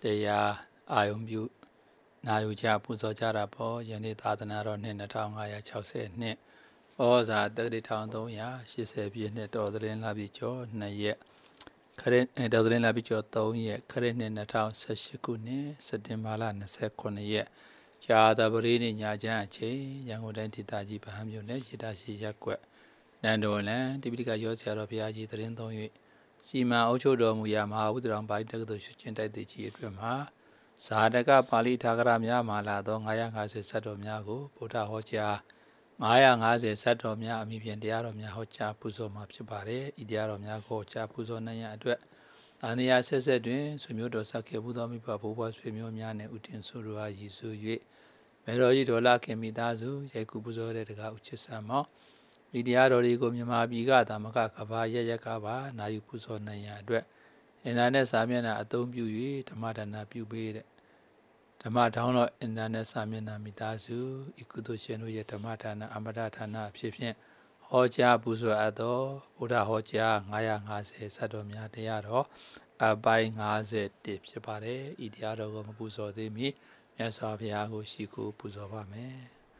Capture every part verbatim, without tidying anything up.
တရားအာယုံပြုနာယူကြပူဇော်ကြတာပေါ့ယနေ့သာသနာတော်နှစ်နှစ်ထောင်ငါးရာခြောက်ဆယ်နှစ်ဩဇာတက္ကရာသုံးရာရှစ်ဆယ်ပြည့်နှစ်တော်သလင်းလာပြီကျော်နှစ်ရက်ခရစ်တော်သလင်းလာပြီကျော်သုံးရက်ခရစ်နှစ်နှစ်ထောင်ဆယ်ရှစ်ခုနှစ်စက်တင်ဘာလနှစ်ဆယ်ခုနှစ်ရက်ကြာသပတေးနေ့ညချမ်းအချိန်ရန်ကုန်တိုင်းဒေသကြီးဗဟန်းမြို့နယ်ရေတာရှိရပ်ကွက်နန္ဒဝန်လန်တိပိဋကရောဆရာတော်ဘုရားကြီးတရင်သုံး၍စီမံအုပ်ချုပ်တော်မူရာမဟာဝုဒ္ဓတော်ဘိုင်းတက္ကသိုလ်ရှင်တိုက်တိကြီးအတွင်မှာဇာတကပါဠိထာဂရများမှာလာသောငါးရာငါးဆယ်ဇတ်တော်များကိုဗုဒ္ဓဟောကြားငါးရာငါးဆယ်ဇတ်တော်များအမိဖြင့်တရားတော်များဟောကြားပူဇော်မှာဖြစ်ပါတယ်။ဤတရားတော်များကိုဟောကြားပူဇော်နိုင်ရန်အတွက်တန်တရားဆက်ဆက်တွင်ဆွေမျိုးတော်ဆက်ခေဘုသောမိဘဘိုးဘွားဆွေမျိုးများနှင့်ဥတင်ဆိုလိုအားရည်စူး၍မေတော်ကြီးဒေါ်လာခင်မိသားစုရိုက်ကူပူဇော်တဲ့တကားဥချစ်ဆံမောဤတရားတော်တွေကိုမြန်မာပြည်ကသာမကကဘာရရကပါနာယူပူဇော်နိုင်ရန်အတွက်အင်တာနက်စာမျက်နှာအသုံးပြု၍ဓမ္မဒါနပြုပေးတဲ့ဓမ္မဒေါင်းတော်အင်တာနက်စာမျက်နှာမိသားစုဤကုသိုလ်ရှင်တို့ရဲ့ဓမ္မဒါနအမတဒါနအဖြစ်ဖြင့်ဟောကြားပူဇော်အပ်သောဘုရားဟောကြားငါးရာငါးဆယ်ဇတ်တော်များတရားတော်အပိုင်းငါးဆယ်တစ်ဖြစ်ပါတယ်ဤတရားတော်ကိုမပူဇော်သေးမီမြတ်စွာဘုရားကိုရှိခိုးပူဇော်ပါမယ်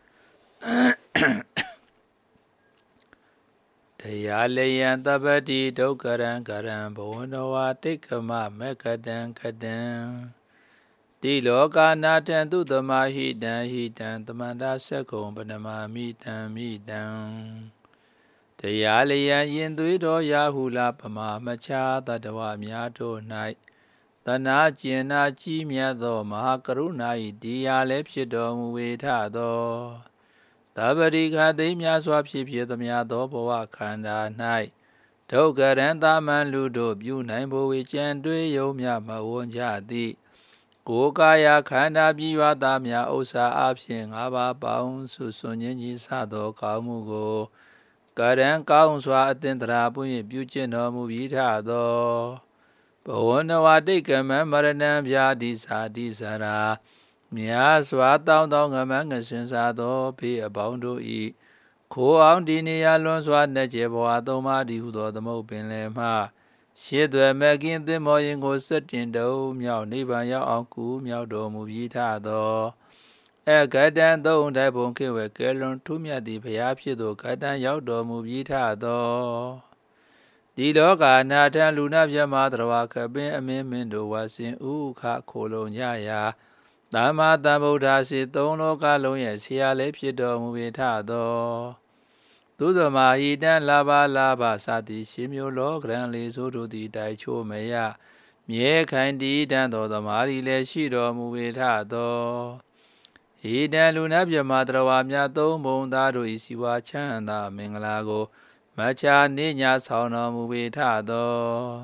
တရားလယံတပတိဒုက္ခရံကရံဘဝန္တဝတိက္ခမမေကတံကတံတိလောကနာတံသူတမဟိတံဟိတံသမန္တာဆက်ကုံပနမမိတံမိတံတရားလယံယင်သွေးတော်ရာဟုလာပမာမချာတတဝများတို့၌တနာကျင်နာကြီးမြတ်သောမဟာကရုဏာ၏တရားလည်းဖြစ်တော်မူဝေထသောသဗ္ဗရိခသိများစွာဖြစ်ဖြစ်သမျှသောဘဝခန္ဓာ၌ဒုက္ခရန်သာမန်လူတို့ပြုနိုင်ဖို့ဝေကြံတွေးယုံမြမဝွန်ကြသည်ကိုယ်ကာယခန္ဓာပြည့်ဝသားများဥစ္စာအဖြစ်ငါးပါးပေါင်းစုစွန်ခြင်းကြီးစသောကောင်းမှုကိုကရန်ကောင်းစွာအသင်္တရာပွင့်ပြုကျင့်တော်မူပြီးထသောဘဝနဝတိတ်ကမံမရဏံဗျာတိစာတိစရာမြာစွာတောင်းတောင်းငမန်းငစင်စားသောဖေးအပေါင်းတို့၏ခိုးအောင်ဒီနေရာလွန်စွာနှက်ကျဲဘဝသုံးပါးဒီဟုသောသမုတ်ပင်လည်းမှရှေ့သွဲမကင်းသင်္ဘောရင်ကိုစက်တင်တုံမြောက်နိဗ္ဗာန်ရောက်အောင်ကူမြောက်တော်မူပြီးထသောအကတံသုံးတိုင်ပုံခေဝဲကဲလွန်ထူးမြတ်သည့်ဘုရားဖြစ်သောကတံရောက်တော်မူပြီးထသောဒီလောကနာထံလူနာမြတ်မှာတရဝခပင်အမင်းမင်းတို့ဝါစင်ဥခခိုလုံးကြရာသမ္မာသမ္ဗုဒ္ဓစေသုံးလောကလုံးရဲ့ဆရာလည်းဖြစ်တော်မူပေထသောသုသမဟိတံလာဘလာဘစသည်ရှင်မျိုးလောကရန်လေးစိုးတို့သည်တိုက်ချိုးမရမြဲခိုင်တည်တံသောသမာဓိလည်းရှိတော်မူပေထသောဟိတံလူနာမြတ်မှာတရဝများသုံးဘုံသားတို့၏စီဝါချမ်းသာမင်္ဂလာကိုမချာနေညာဆောင်တော်မူပေထသော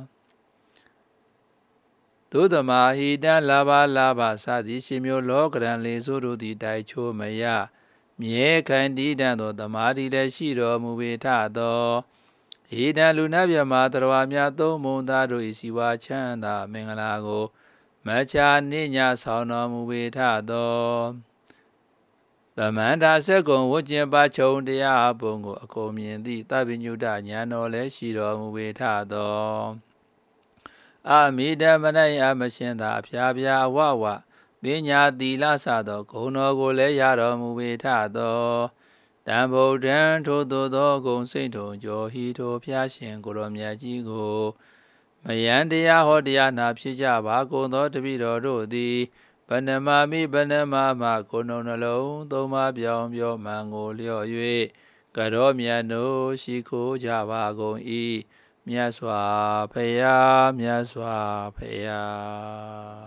သုသမဟိတံလာဘလာဘစသည်ရှင်မျိုးလောကရန်လေးစိုးတို့သည်တိုက်ချိုးမရမြဲခိုင်တည်တံသောသမာဓိလည်းရှိတော်မူပေထသောဟိတံလူနာမြတ်မှာတရဝများသုံးဘုံသားတို့၏စီဝါချမ်းသာမင်္ဂလာကိုမချာနေညာဆောင်တော်မူပေထသောသမန္တာဆက်ကုံဝကျင်ပါချုံတရားပုံကိုအကုန်မြင်သည့်သဗ္ဗညုတဉာဏ်တော်လည်းရှိတော်မူပေထသောအမိတမနိုင်အမရှင်သာအဖျားဖျားအဝဝပညာသီလစသောဂုဏ်တော်ကိုလည်းရတော်မူပေထသောတံဗုဒ္ဓံထိုသို့သောဂုဏ်စိတ်ထုံကျော်ဟီထိုဖျားရှင်ကိုရောမြတ်ကြီးကိုမယံတရားဟောတရားနာဖြစ်ကြပါကုန်သောတပိတော်တို့သည်ဗနမမိဗနမမကိုယ်နှုံနှလုံးသုံးပါးပြောင်းပြောမှန်ကိုလျော့၍ကရောမြတ်တို့ရှိခိုးကြပါကုန်၏မြတ်စွာဘုရားမြတ်စွာဘုရား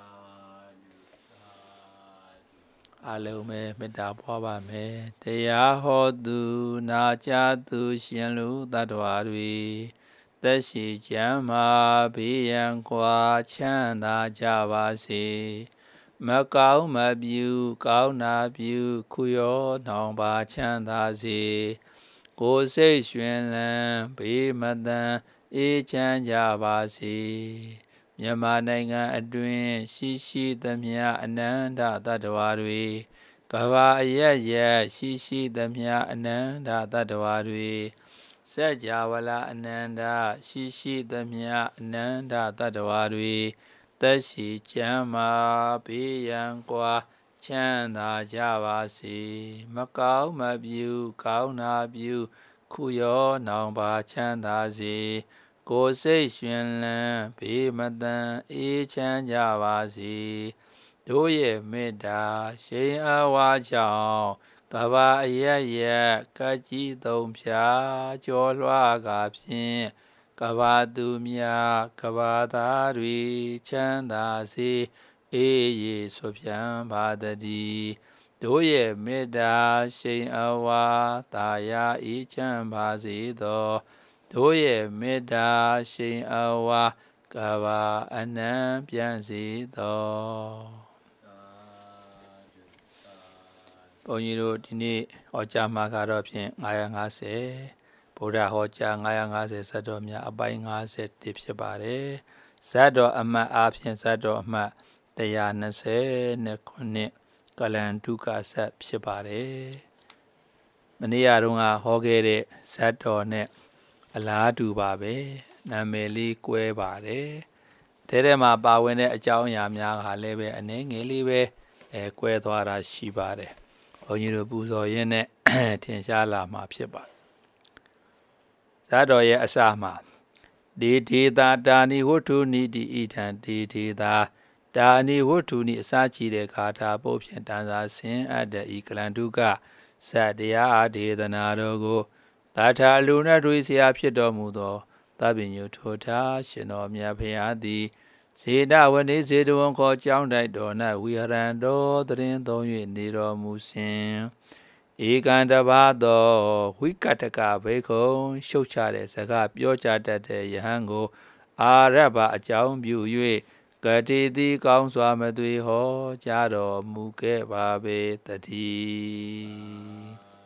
အလုံးမဲ့မေတ္တာပွားပါမယ်တရားဟောသူနာကြားသူရှင်လူတ attva တွေသက်ရှိကျမ်းမာဘေးရန်ကွာချမ်းသာကြပါစေမကောင်းမပြူကောင်းနာပြူခုရောနှောင်ပါချမ်းသာစေကိုယ်စိတ်ရွှင်လန်းဘေးမတန်အေးချမ်းကြပါစေမြန်မာနိုင်ငံအတွင်းရှိရှိသမျှအနန္တတ attva တွေကဘာအရရက်ရှိရှိသမျှအနန္တတ attva တွေစัจ java လာအနန္တရှိရှိသမျှအနန္တတ attva တွေသက်ရှိကျမ်းမာဘေးရန်ကွာချမ်းသာကြပါစေမကောင်းမပြုကောင်းနာပြုခုရောနောင်ပါချမ်းသာစေကိုယ်စိတ်ရှင်လန်းဘေးမတန်အေးချမ်းကြပါစေတို့ရဲ့မေတ္တာရှိန်အဝါကြောင့်ကဘာအရရဲ့ကကြီးသုံးဖြာကျော်လွှားကာဖြင့်ကဘာသူများကဘာသားတွေချမ်းသာစေအေးရေဆိုပြန်ပါတည်းတို့ရဲ့မေတ္တာရှိန်အဝါတာယာအေးချမ်းပါစေသောတို့ရဲ့မေတ္တာရှိန်အဝါကဘာအနံပြန်စေသောဘုန်းကြီးတို့ဒီနေ့ဟောကြားမှာကတော့ဖြင့်၅၅၀ဗုဒ္ဓဟောကြား၅၅၀ဇတ်တော်များအပိုင်း၅၁ဖြစ်ပါတယ်ဇတ်တော်အမှတ်အားဖြင့်ဇတ်တော်အမှတ်၁၂၉ကလန်ဒုက္ခဇတ်ဖြစ်ပါတယ်မနေ့ကတုန်းကဟောခဲ့တဲ့ဇတ်တော်နဲ့အလားတူပါပဲနာမည်လေးကွဲပါတယ်တဲ့ထဲမှာပါဝင်တဲ့အကြောင်းအရာများကလည်းပဲအနေငယ်လေးပဲအဲကွဲသွားတာရှိပါတယ်ဘုန်းကြီးတို့ပူဇော်ရင်းနဲ့ထင်ရှားလာမှာဖြစ်ပါတယ်ဇတ်တော်ရဲ့အစမှာဒေဒေတာတာနိဝတ္ထုနိတိဣထံဒေဒေတာတာနိဝတ္ထုနိအစချီတဲ့ဂါထာပုတ်ဖြင့်တန်စာဆင်းအပ်တဲ့ဤကလန်တုကဇတ်တရားဒေသနာတော်ကိုသာထာလူနှင့်တွေ့เสียဖြစ်တော်မူသောသဗ္ဗညုထိုထာရှင်တော်မြတ်ဖရာသည်ဇေဒဝနေဇေတဝန်ခေါ်ကြောင်းတိုက်တော်၌ဝိဟရံတော်တရင်သုံး၍နေတော်မူစဉ်ဧကံတပါသောဝိကတကဘေခုံရှုတ်ချတဲ့စကားပြောကြတတ်တဲ့ယဟန်ကိုအာရဘအကြောင်းပြု၍ကတိတိကောင်းစွာမသွေဟောကြားတော်မူခဲ့ပါပေတည်း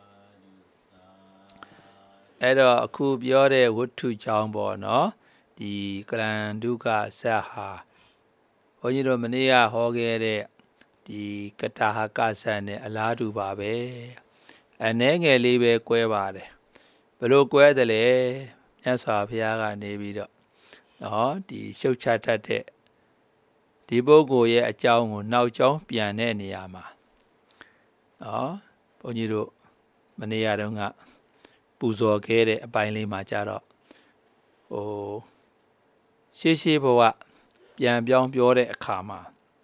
အဲ့တော့အခုပြောတဲ့ဝတ္ထုကြောင်းပေါ့နော်ဒီကလန်ဒုက္ခဇတ်ဟာဘုန်းကြီးတို့မနေ့ကဟောခဲ့တဲ့ဒီကတာဟကဇတ်နဲ့အလားတူပါပဲအနေငယ်လေးပဲကွဲပါတယ်ဘယ်လိုကွဲတယ်လဲမြတ်စွာဘုရားကနေပြီးတော့နော်ဒီရှုတ်ချတတ်တဲ့ဒီပုဂ္ဂိုလ်ရဲ့အကြောင်းကိုနောက်ကြောင်းပြန်တဲ့နေရာမှာနော်ဘုန်းကြီးတို့မနေ့ကတုန်းကပူဇော်ခဲ့တဲ့အပိုင်းလေးမှာကြတော့ဟိုရှေးရှေးဘဝပြန်ပြောင်းပြောတဲ့အခါမှာ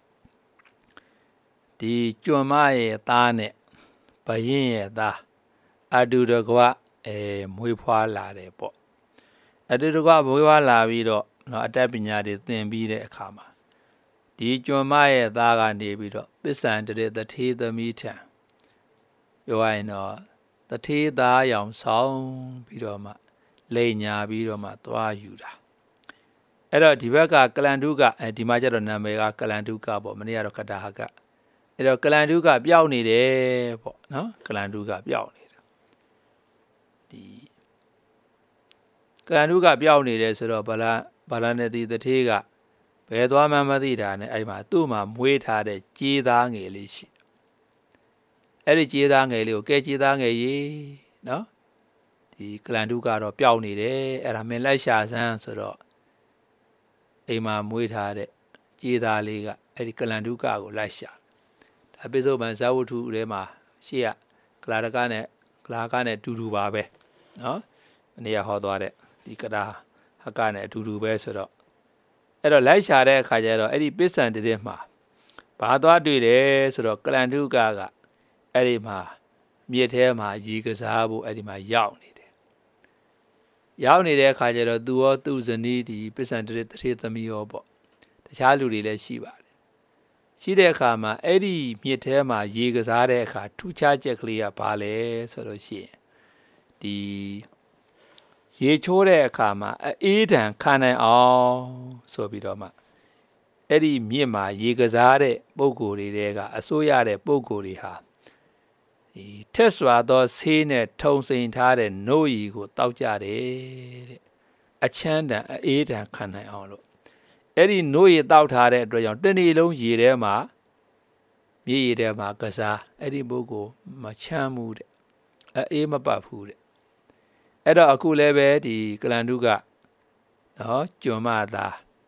ဒီကျွမ်းမရဲ့သားနဲ့ဘယင်းရဲ့သားအတူတကွအဲမွေးဖွားလာတယ်ပေါ့အတူတကွမွေးဖွားလာပြီးတော့နော်အတတ်ပညာတွေသင်ပြီးတဲ့အခါမှာဒီကျွမ်းမရဲ့သားကနေပြီးတော့ပစ္စံတရေတထေးသမီးထံပြောရရင်တော့တထေးသားရောင်ဆောင်ပြီးတော့မှလိန်ညာပြီးတော့မှသွားယူတာအဲ့တော့ဒီဘက်ကကလန်ဒုကအဲဒီမှာကျတော့နာမည်ကကလန်ဒုကပေါ့မနေ့ကတော့ကတာဟကအဲ့တော့ကလန်ဒုကပျောက်နေတယ်ပေါ့နော်ကလန်ဒုကပျောက်နေတာဒီကလန်ဒုကပျောက်နေတယ်ဆိုတော့ဗလာဗလာနဲ့ဒီတထေးကဘယ်သွားမှမသိတာနဲ့အဲ့မှာသူ့မှာမွေးထားတဲ့ကြေးသားငယ်လေးရှိအဲ့ဒီကြေးသားငယ်လေးကိုကဲကြေးသားငယ်ရေးနော်ဒီကလန်ဒုကတော့ပျောက်နေတယ်အဲ့ဒါမင်းလိုက်ရှာစမ်းဆိုတော့အိမ်မှာမွေးထားတဲ့ကြေးသားလေးကအဲ့ဒီကလန်ဒုကကိုလိုက်ရှာဒါပိစုံမဇဝတ္ထုထဲမှာရှေ့ကကလာရကနဲ့ကလာကနဲ့တူတူပါပဲနော်အနေရဟောသွားတဲ့ဒီကတာဟကနဲ့အတူတူပဲဆိုတော့အဲ့တော့လိုက်ရှာတဲ့အခါကျတော့အဲ့ဒီပစ္စံတည်းမှာဘာသွားတွေ့တယ်ဆိုတော့ကလန်ဒုကကအဲ့ဒီမှာမြစ်ထဲမှာရေကစားဖို့အဲ့ဒီမှာရောက်နေတယ်ရောက်နေတဲ့အခါကျတော့သူရောသူ့ဇနီးဒီပစ္စံတည်းတထေးသမီးရောပေါ့တခြားလူတွေလည်းရှိပါတယ်ရှိတဲ့အခါမှာအဲ့ဒီမြစ်ထဲမှာရေကစားတဲ့အခါထူးခြားချက်ကလေးကဘာလဲဆိုလို့ရှိရင်ဒီရေချိုးတဲ့အခါမှာအေးဒဏ်ခံနိုင်အောင်ဆိုပြီးတော့မှအဲ့ဒီမြစ်မှာရေကစားတဲ့ပုံကိုယ်တွေတဲကအစိုးရတဲ့ပုံကိုယ်တွေဟာဒီထက်စွာသောဆေးနဲ့ထုံစိန်ထားတဲ့နို့ရီကိုတောက်ကြတယ်တဲ့အချမ်းတန်အေးဒဏ်ခံနိုင်အောင်လို့အဲ့ဒီနို့ရီတောက်ထားတဲ့အတွက်ကြောင့်တနေ့လုံးရေထဲမှာမြေရေထဲမှာကစားအဲ့ဒီပုဂ္ဂိုလ်မချမ်းဘူးတဲ့အေးမပတ်ဘူးတဲ့အဲ့တော့အခုလည်းပဲဒီကလန်ဒုကနော်ကျွမ်းမသား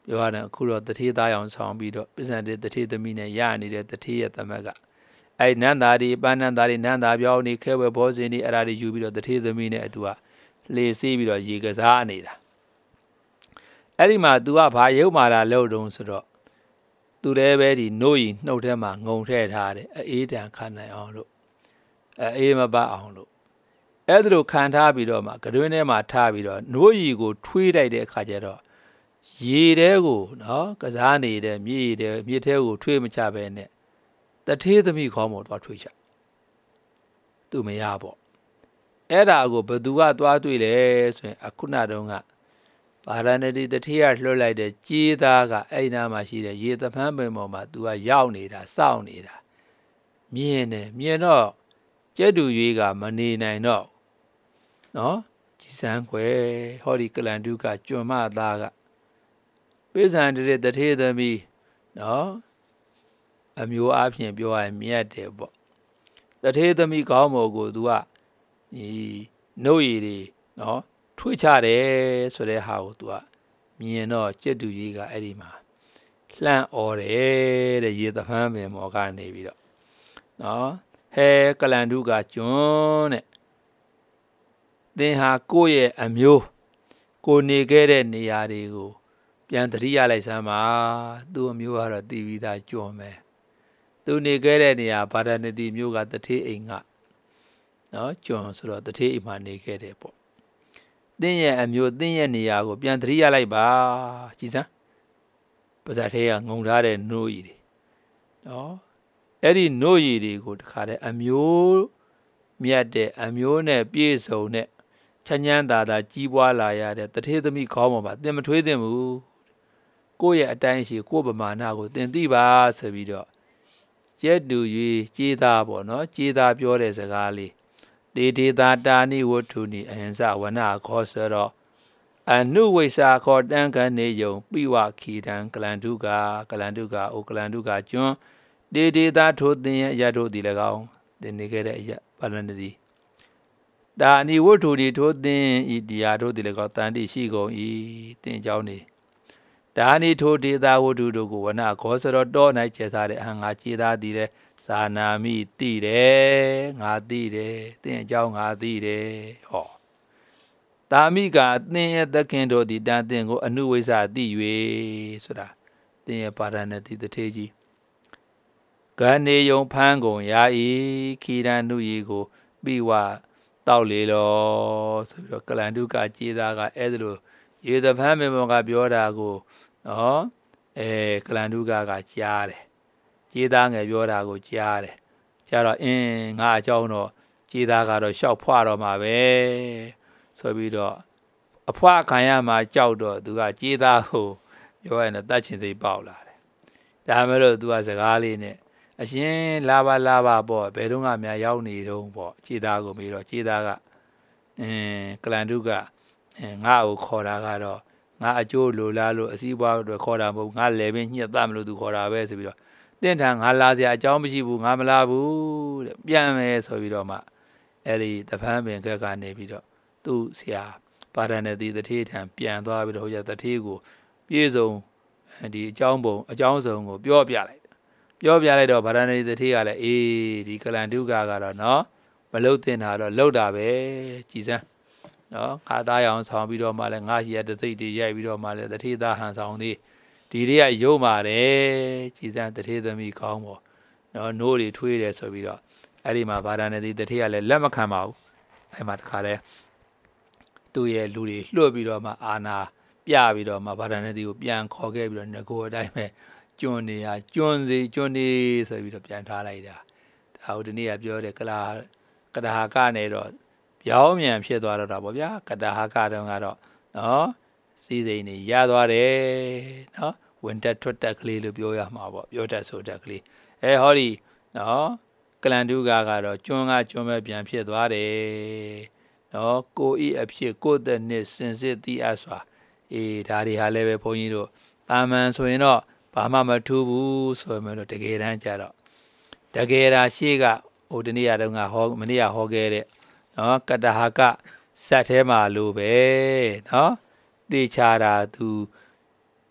ပြောရတယ်အခုတော့တတိသားအောင်ဆောင်ပြီးတော့ပစ္စံတဲ့တတိသမီးနဲ့ရနေတဲ့တတိရဲ့သမက်ကအဲ့နန္တာဒီပန်းနန္တာဒီနန္တာပြောင်းနေခဲဝဲဘောဇင်းဒီအဲ့ဒါတွေယူပြီးတော့တတိသမီးနဲ့အတူကလေစီးပြီးတော့ရေကစားနေတာအဲ့ဒီမှာ तू ကဘာရုပ်မာတာလို့တုံးဆိုတော့ သူလည်းပဲဒီနို့ရီနှုတ်ထဲမှာငုံထည့်ထားတယ်အေးတန်ခံနိုင်အောင်လို့အေးမပတ်အောင်လို့အဲ့ဒါလိုခံထားပြီးတော့မှကတွင်းထဲမှာထားပြီးတော့နို့ရီကိုထွေးလိုက်တဲ့အခါကျတော့ရေတဲကိုနော်ကစားနေတဲ့မြေတဲမြေထဲကိုထွေးမချပဲနဲ့တထေးသမီးခေါင်းပေါ်သွားထွေးချသူမရပေါ့အဲ့ဒါကိုဘသူကသွားတွေ့လဲဆိုရင်အခုနတုန်းကပါရဏတိတထေးရလွှတ်လိုက်တဲ့ကြေးသားကအဲ့နာမှာရှိတဲ့ရေသဖန်းပင်ပေါ်မှာ तू ကရောက်နေတာစောင့်နေတာမြင်တယ်မြင်တော့ကျက်တူရွေးကမနေနိုင်တော့နော်ကြည်စမ်းခွဲဟောဒီကလန်တုကကျွမ်းမသားကပိဿံတဲ့တထေးသမီးနော်အမျိုးအချင်းပြောရရင်မြတ်တယ်ပေါ့တထေးသမီးကောင်းမော်ကို तू ကဒီနှုတ်ရည်တွေနော်ထွေးချတယ်ဆိုတဲ့ဟာကို तू ကမြင်တော့ကျက်တူကြီးကအဲ့ဒီမှာလှမ်းអော်တယ်တဲ့ရေသဖန်းပင်မော်ကနေပြီးတော့နော်ဟဲကလန်တုကကျွန်းတဲ့သင်ဟာကိုယ့်ရဲ့အမျိုးကိုနေခဲ့တဲ့နေရာတွေကိုပြန်သတိရလိုက်စမ်းပါသူ့အမျိုးကတော့တည်ပြီးသားကျွန်းပဲသူနေခဲ့တဲ့နေရာဗာဒနတိမျိုးကတထေးအိမ်ကနော်ကျွန်းဆိုတော့တထေးအိမ်မှာနေခဲ့တယ်ပေါ့သင်ရဲ့အမျိုးသင်ရဲ့နေရာကိုပြန်သတိရလိုက်ပါကြည်စမ်းပါဇာထဲကငုံထားတဲ့နို့ရည်တွေနော်အဲ့ဒီနို့ရည်တွေကိုတခါတည်းအမျိုးမြတ်တဲ့အမျိုးနဲ့ပြည့်စုံတဲ့ချမ်းချမ်းသာသာကြီးပွားလာရတဲ့တထေးသမီးခေါင်းပေါ်မှာသင်မထွေးသင့်ဘူးကိုယ့်ရဲ့အတိုင်းရှိကိုယ့်ပမာဏကိုသင်သိပါဆိုပြီးတော့ကျက်တူ၍ကြေးသားပေါ့နော်ကြေးသားပြောတဲ့စကားလေးဒေဒေသာတာနိဝတ္ထုနိအဟိံစဝနခောဆိုတော့အနုဝိစာခောတံကနေယုံပိဝခိတံကလန္တုကကလန္တုကအိုကလန္တုကကျွန်းဒေဒေသာထိုသင်ရဲ့အရတို့ဒီ၎င်းသင်နေခဲ့တဲ့အရပါဠိတိဒါအနိဝတ္ထုဒီထိုသင်ဤတရားတို့ဒီ၎င်းတန်တိရှိကုန်၏သင်ကြောင်းနေဒါနိထိုဒေသာဝတ္ထုတို့ကိုဝနခောဆိုတော့တော၌ကျဲစားတဲ့အဟံငါခြေသားသည်လေသာနာမိတိတယ်ငါသိတယ်သင်အကြောင်းငါသိတယ်ဟောတာမိကသင်ရဲ့သခင်တို့ဒီတန်သင်ကိုအနုဝိဇ္ဇာသိ၍ဆိုတာသင်ရဲ့ပါရဏတိတထေကြီးကနေယုံဖန်းကုန်ရာဤခီရန်နုရီကိုပြီးဝတောက်လေလောဆိုပြီးတော့ကလန္တုကကြေးသားကအဲ့ဒါလိုရေသဖန်းမေမောကပြောတာကိုနော်အဲကလန္တုကကကြားတယ်ကြေးသားငယ်ပြောတာကိုကြားတယ်ကြားတော့အင်းငါအကြောင်းတော့ကြေးသားကတော့ရှောက်ဖွာတော့မှာပဲဆိုပြီးတော့အဖွာခံရမှာကြောက်တော့သူကကြေးသားကိုပြောရရင်တတ်ချင်စိတ်ပေါက်လာတယ်ဒါမှမဟုတ်သူကစကားလေးနဲ့အရှင်လာပါလာပါပေါ့ဘယ်တော့မှမရောက်နေတော့ပေါ့ကြေးသားကိုပြီးတော့ကြေးသားကအင်းကလန္တုကငါ့ကိုခေါ်တာကတော့ငါအကျိုးလိုလားလို့အစည်းအဝေးတွေခေါ်တာမဟုတ်ငါလည်းပဲညှက်သားမလို့သူခေါ်တာပဲဆိုပြီးတော့တင့်ထန်ငါလာစရာအကြောင်းမရှိဘူးငါမလာဘူးတဲ့ပြန်မယ်ဆိုပြီးတော့မှအဲ့ဒီတဖန်းပင်ကကနေပြီးတော့သူ့ဆရာပါရဏတိတထေးထံပြန်သွားပြီးတော့ဟိုကျတထေးကိုပြေဆုံးဒီအကြောင်းပုံအကြောင်းစုံကိုပြောပြလိုက်ပြောပြလိုက်တော့ပါရဏတိတထေးကလည်းအေးဒီကလန္တုကကတော့နော်မလုတ်တင်တာတော့လုတ်တာပဲကြည်စမ်းနော်ငါသားရအောင်ဆောင်ပြီးတော့မှလည်းငါရှိရတစိတ်တွေရိုက်ပြီးတော့မှလည်းတထေးသားဟန်ဆောင်သေးဒီတွေကရုံပါတယ်ကြည်စမ်းတထေးသမီးကောင်းပေါ့နော်နိုးတွေထွေးတယ်ဆိုပြီးတော့အဲ့ဒီမှာဗာဒနာတိတထေးကလည်းလက်မခံပါဘူးအဲ့မှာတခါတည်းသူ့ရဲ့လူတွေလွှတ်ပြီးတော့မှအာနာပြပြီးတော့မှဗာဒနာတိကိုပြန်ခေါ်ခဲ့ပြီးတော့ငကိုအတိုင်းပဲကျွန်းနေရကျွန်းစီကျွန်းနေဆိုပြီးတော့ပြန်ထားလိုက်တာဒါဟိုဒီနေ့ကပြောတယ်ကလာကဒါဟာကနေတော့ပြောင်းမြန်ဖြစ်သွားတော့တာပေါ့ဗျာကဒါဟာကတုန်းကတော့နော်စီစိန်နေရသွားတယ်နော်ဝင်တက်ထွက်တက်ကလေးလို့ပြောရမှာပေါ့ပြောတတ်ဆိုတက်ကလေးအဲဟောဒီနော်ကလန္တုကကတော့ကျွန်းကကျွန်းပဲပြန်ဖြစ်သွားတယ်နော်ကိုဤအဖြစ်ကိုတဲ့နှစ်စင်စစ်သိအပ်စွာအေးဒါတွေဟာလည်းပဲဘုန်းကြီးတို့တာမန်ဆိုရင်တော့ဘာမှမထူးဘူးဆိုမှတော့တကယ်တမ်းကျတော့တကယ်ဒါရှေ့ကဟိုဒီနေ့ရတုန်းကဟောမနေ့ကဟောခဲ့တဲ့နော်ကတဟာကစက်ထဲမှာလို့ပဲနော်တေချာတာသူ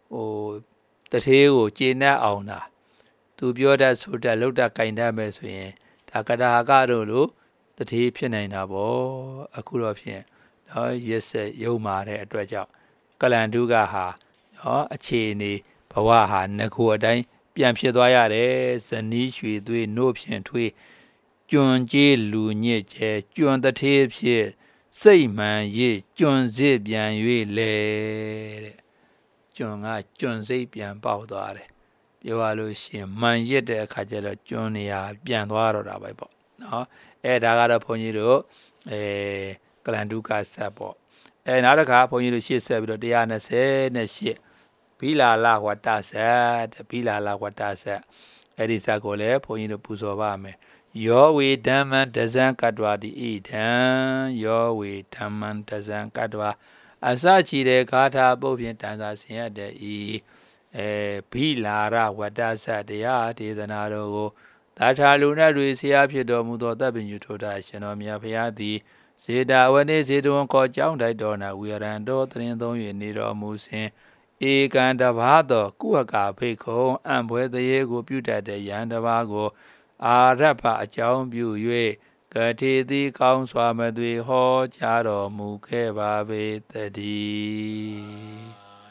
ဟိုတထေးကိုကျေနပ်အောင်တာသူပြောတတ်ဆိုတတ်လောက်တတ်ကင်တတ်မယ်ဆိုရင်ဒါကတာကတို့လို့တထေးဖြစ်နိုင်တာပေါ့အခုတော့ဖြင့်နော်ရက်ဆက်ရုံမာတဲ့အတွက်ကြောင့်ကလန်တုကဟာနော်အခြေအနေဘဝဟာငကိုအတိုင်းပြန်ဖြစ်သွားရတယ်ဇနီးရွှေသွေးနို့ဖြင့်ထွေးကျွန်းကြီးလူညစ်ကျဲကျွန်းတထေးဖြစ်စိတ်မှန်ရည်ကျွန်းစစ်ပြန်၍လေတဲ့ကျွန်းကကျွန်းစိတ်ပြန်ပေါက်သွားတယ်ပြောရလို့ရှိရင်မှန်ရစ်တဲ့အခါကျတော့ကျွန်းနေရာပြန်သွားတော့တာပဲပေါ့နော်အဲဒါကတော့ဘုန်းကြီးတို့အဲကလန်တုကဆက်ပေါ့အဲနောက်တစ်ခါဘုန်းကြီးတို့ရှေ့ဆက်ပြီးတော့one twenty-eightဘီလာလာဝတ္တဆက်ဘီလာလာဝတ္တဆက်အဲ့ဒီဇက်ကိုလည်းဘုန်းကြီးတို့ပူဇော်ပါမယ်ယောဝေဓမ္မံတဇံကတ္တဝတိဣဒံယောဝေဓမ္မံတဇံကတ္တဝအစချီတဲ့ဂါထာပုတ်ဖြင့်တန်စာဆင်ရတဲ့ဤအဲဘီလာရဝတ္တဆက်တရားဒေသနာတော်ကိုသာထာလူနတ်တွေဆရာဖြစ်တော်မူသောတပ်ပင်ညုထိုတာရှင်တော်မြတ်ဖရာသည်စေတာဝနေစေတဝန်ခေါ်ကြောင်းတိုက်တော်နာဝေရန်တော်တရင်သုံး၍နေတော်မူစဉ်ဧကံတဘာသောကုဟကာဖိတ်ခုံအံပွဲတရေကိုပြုတတ်တဲ့ယံတဘာကိုအာရဖအကြောင်းပြု၍ကတိတိကောင်းစွာမသွေဟောကြားတော်မူခဲ့ပါပေတည်း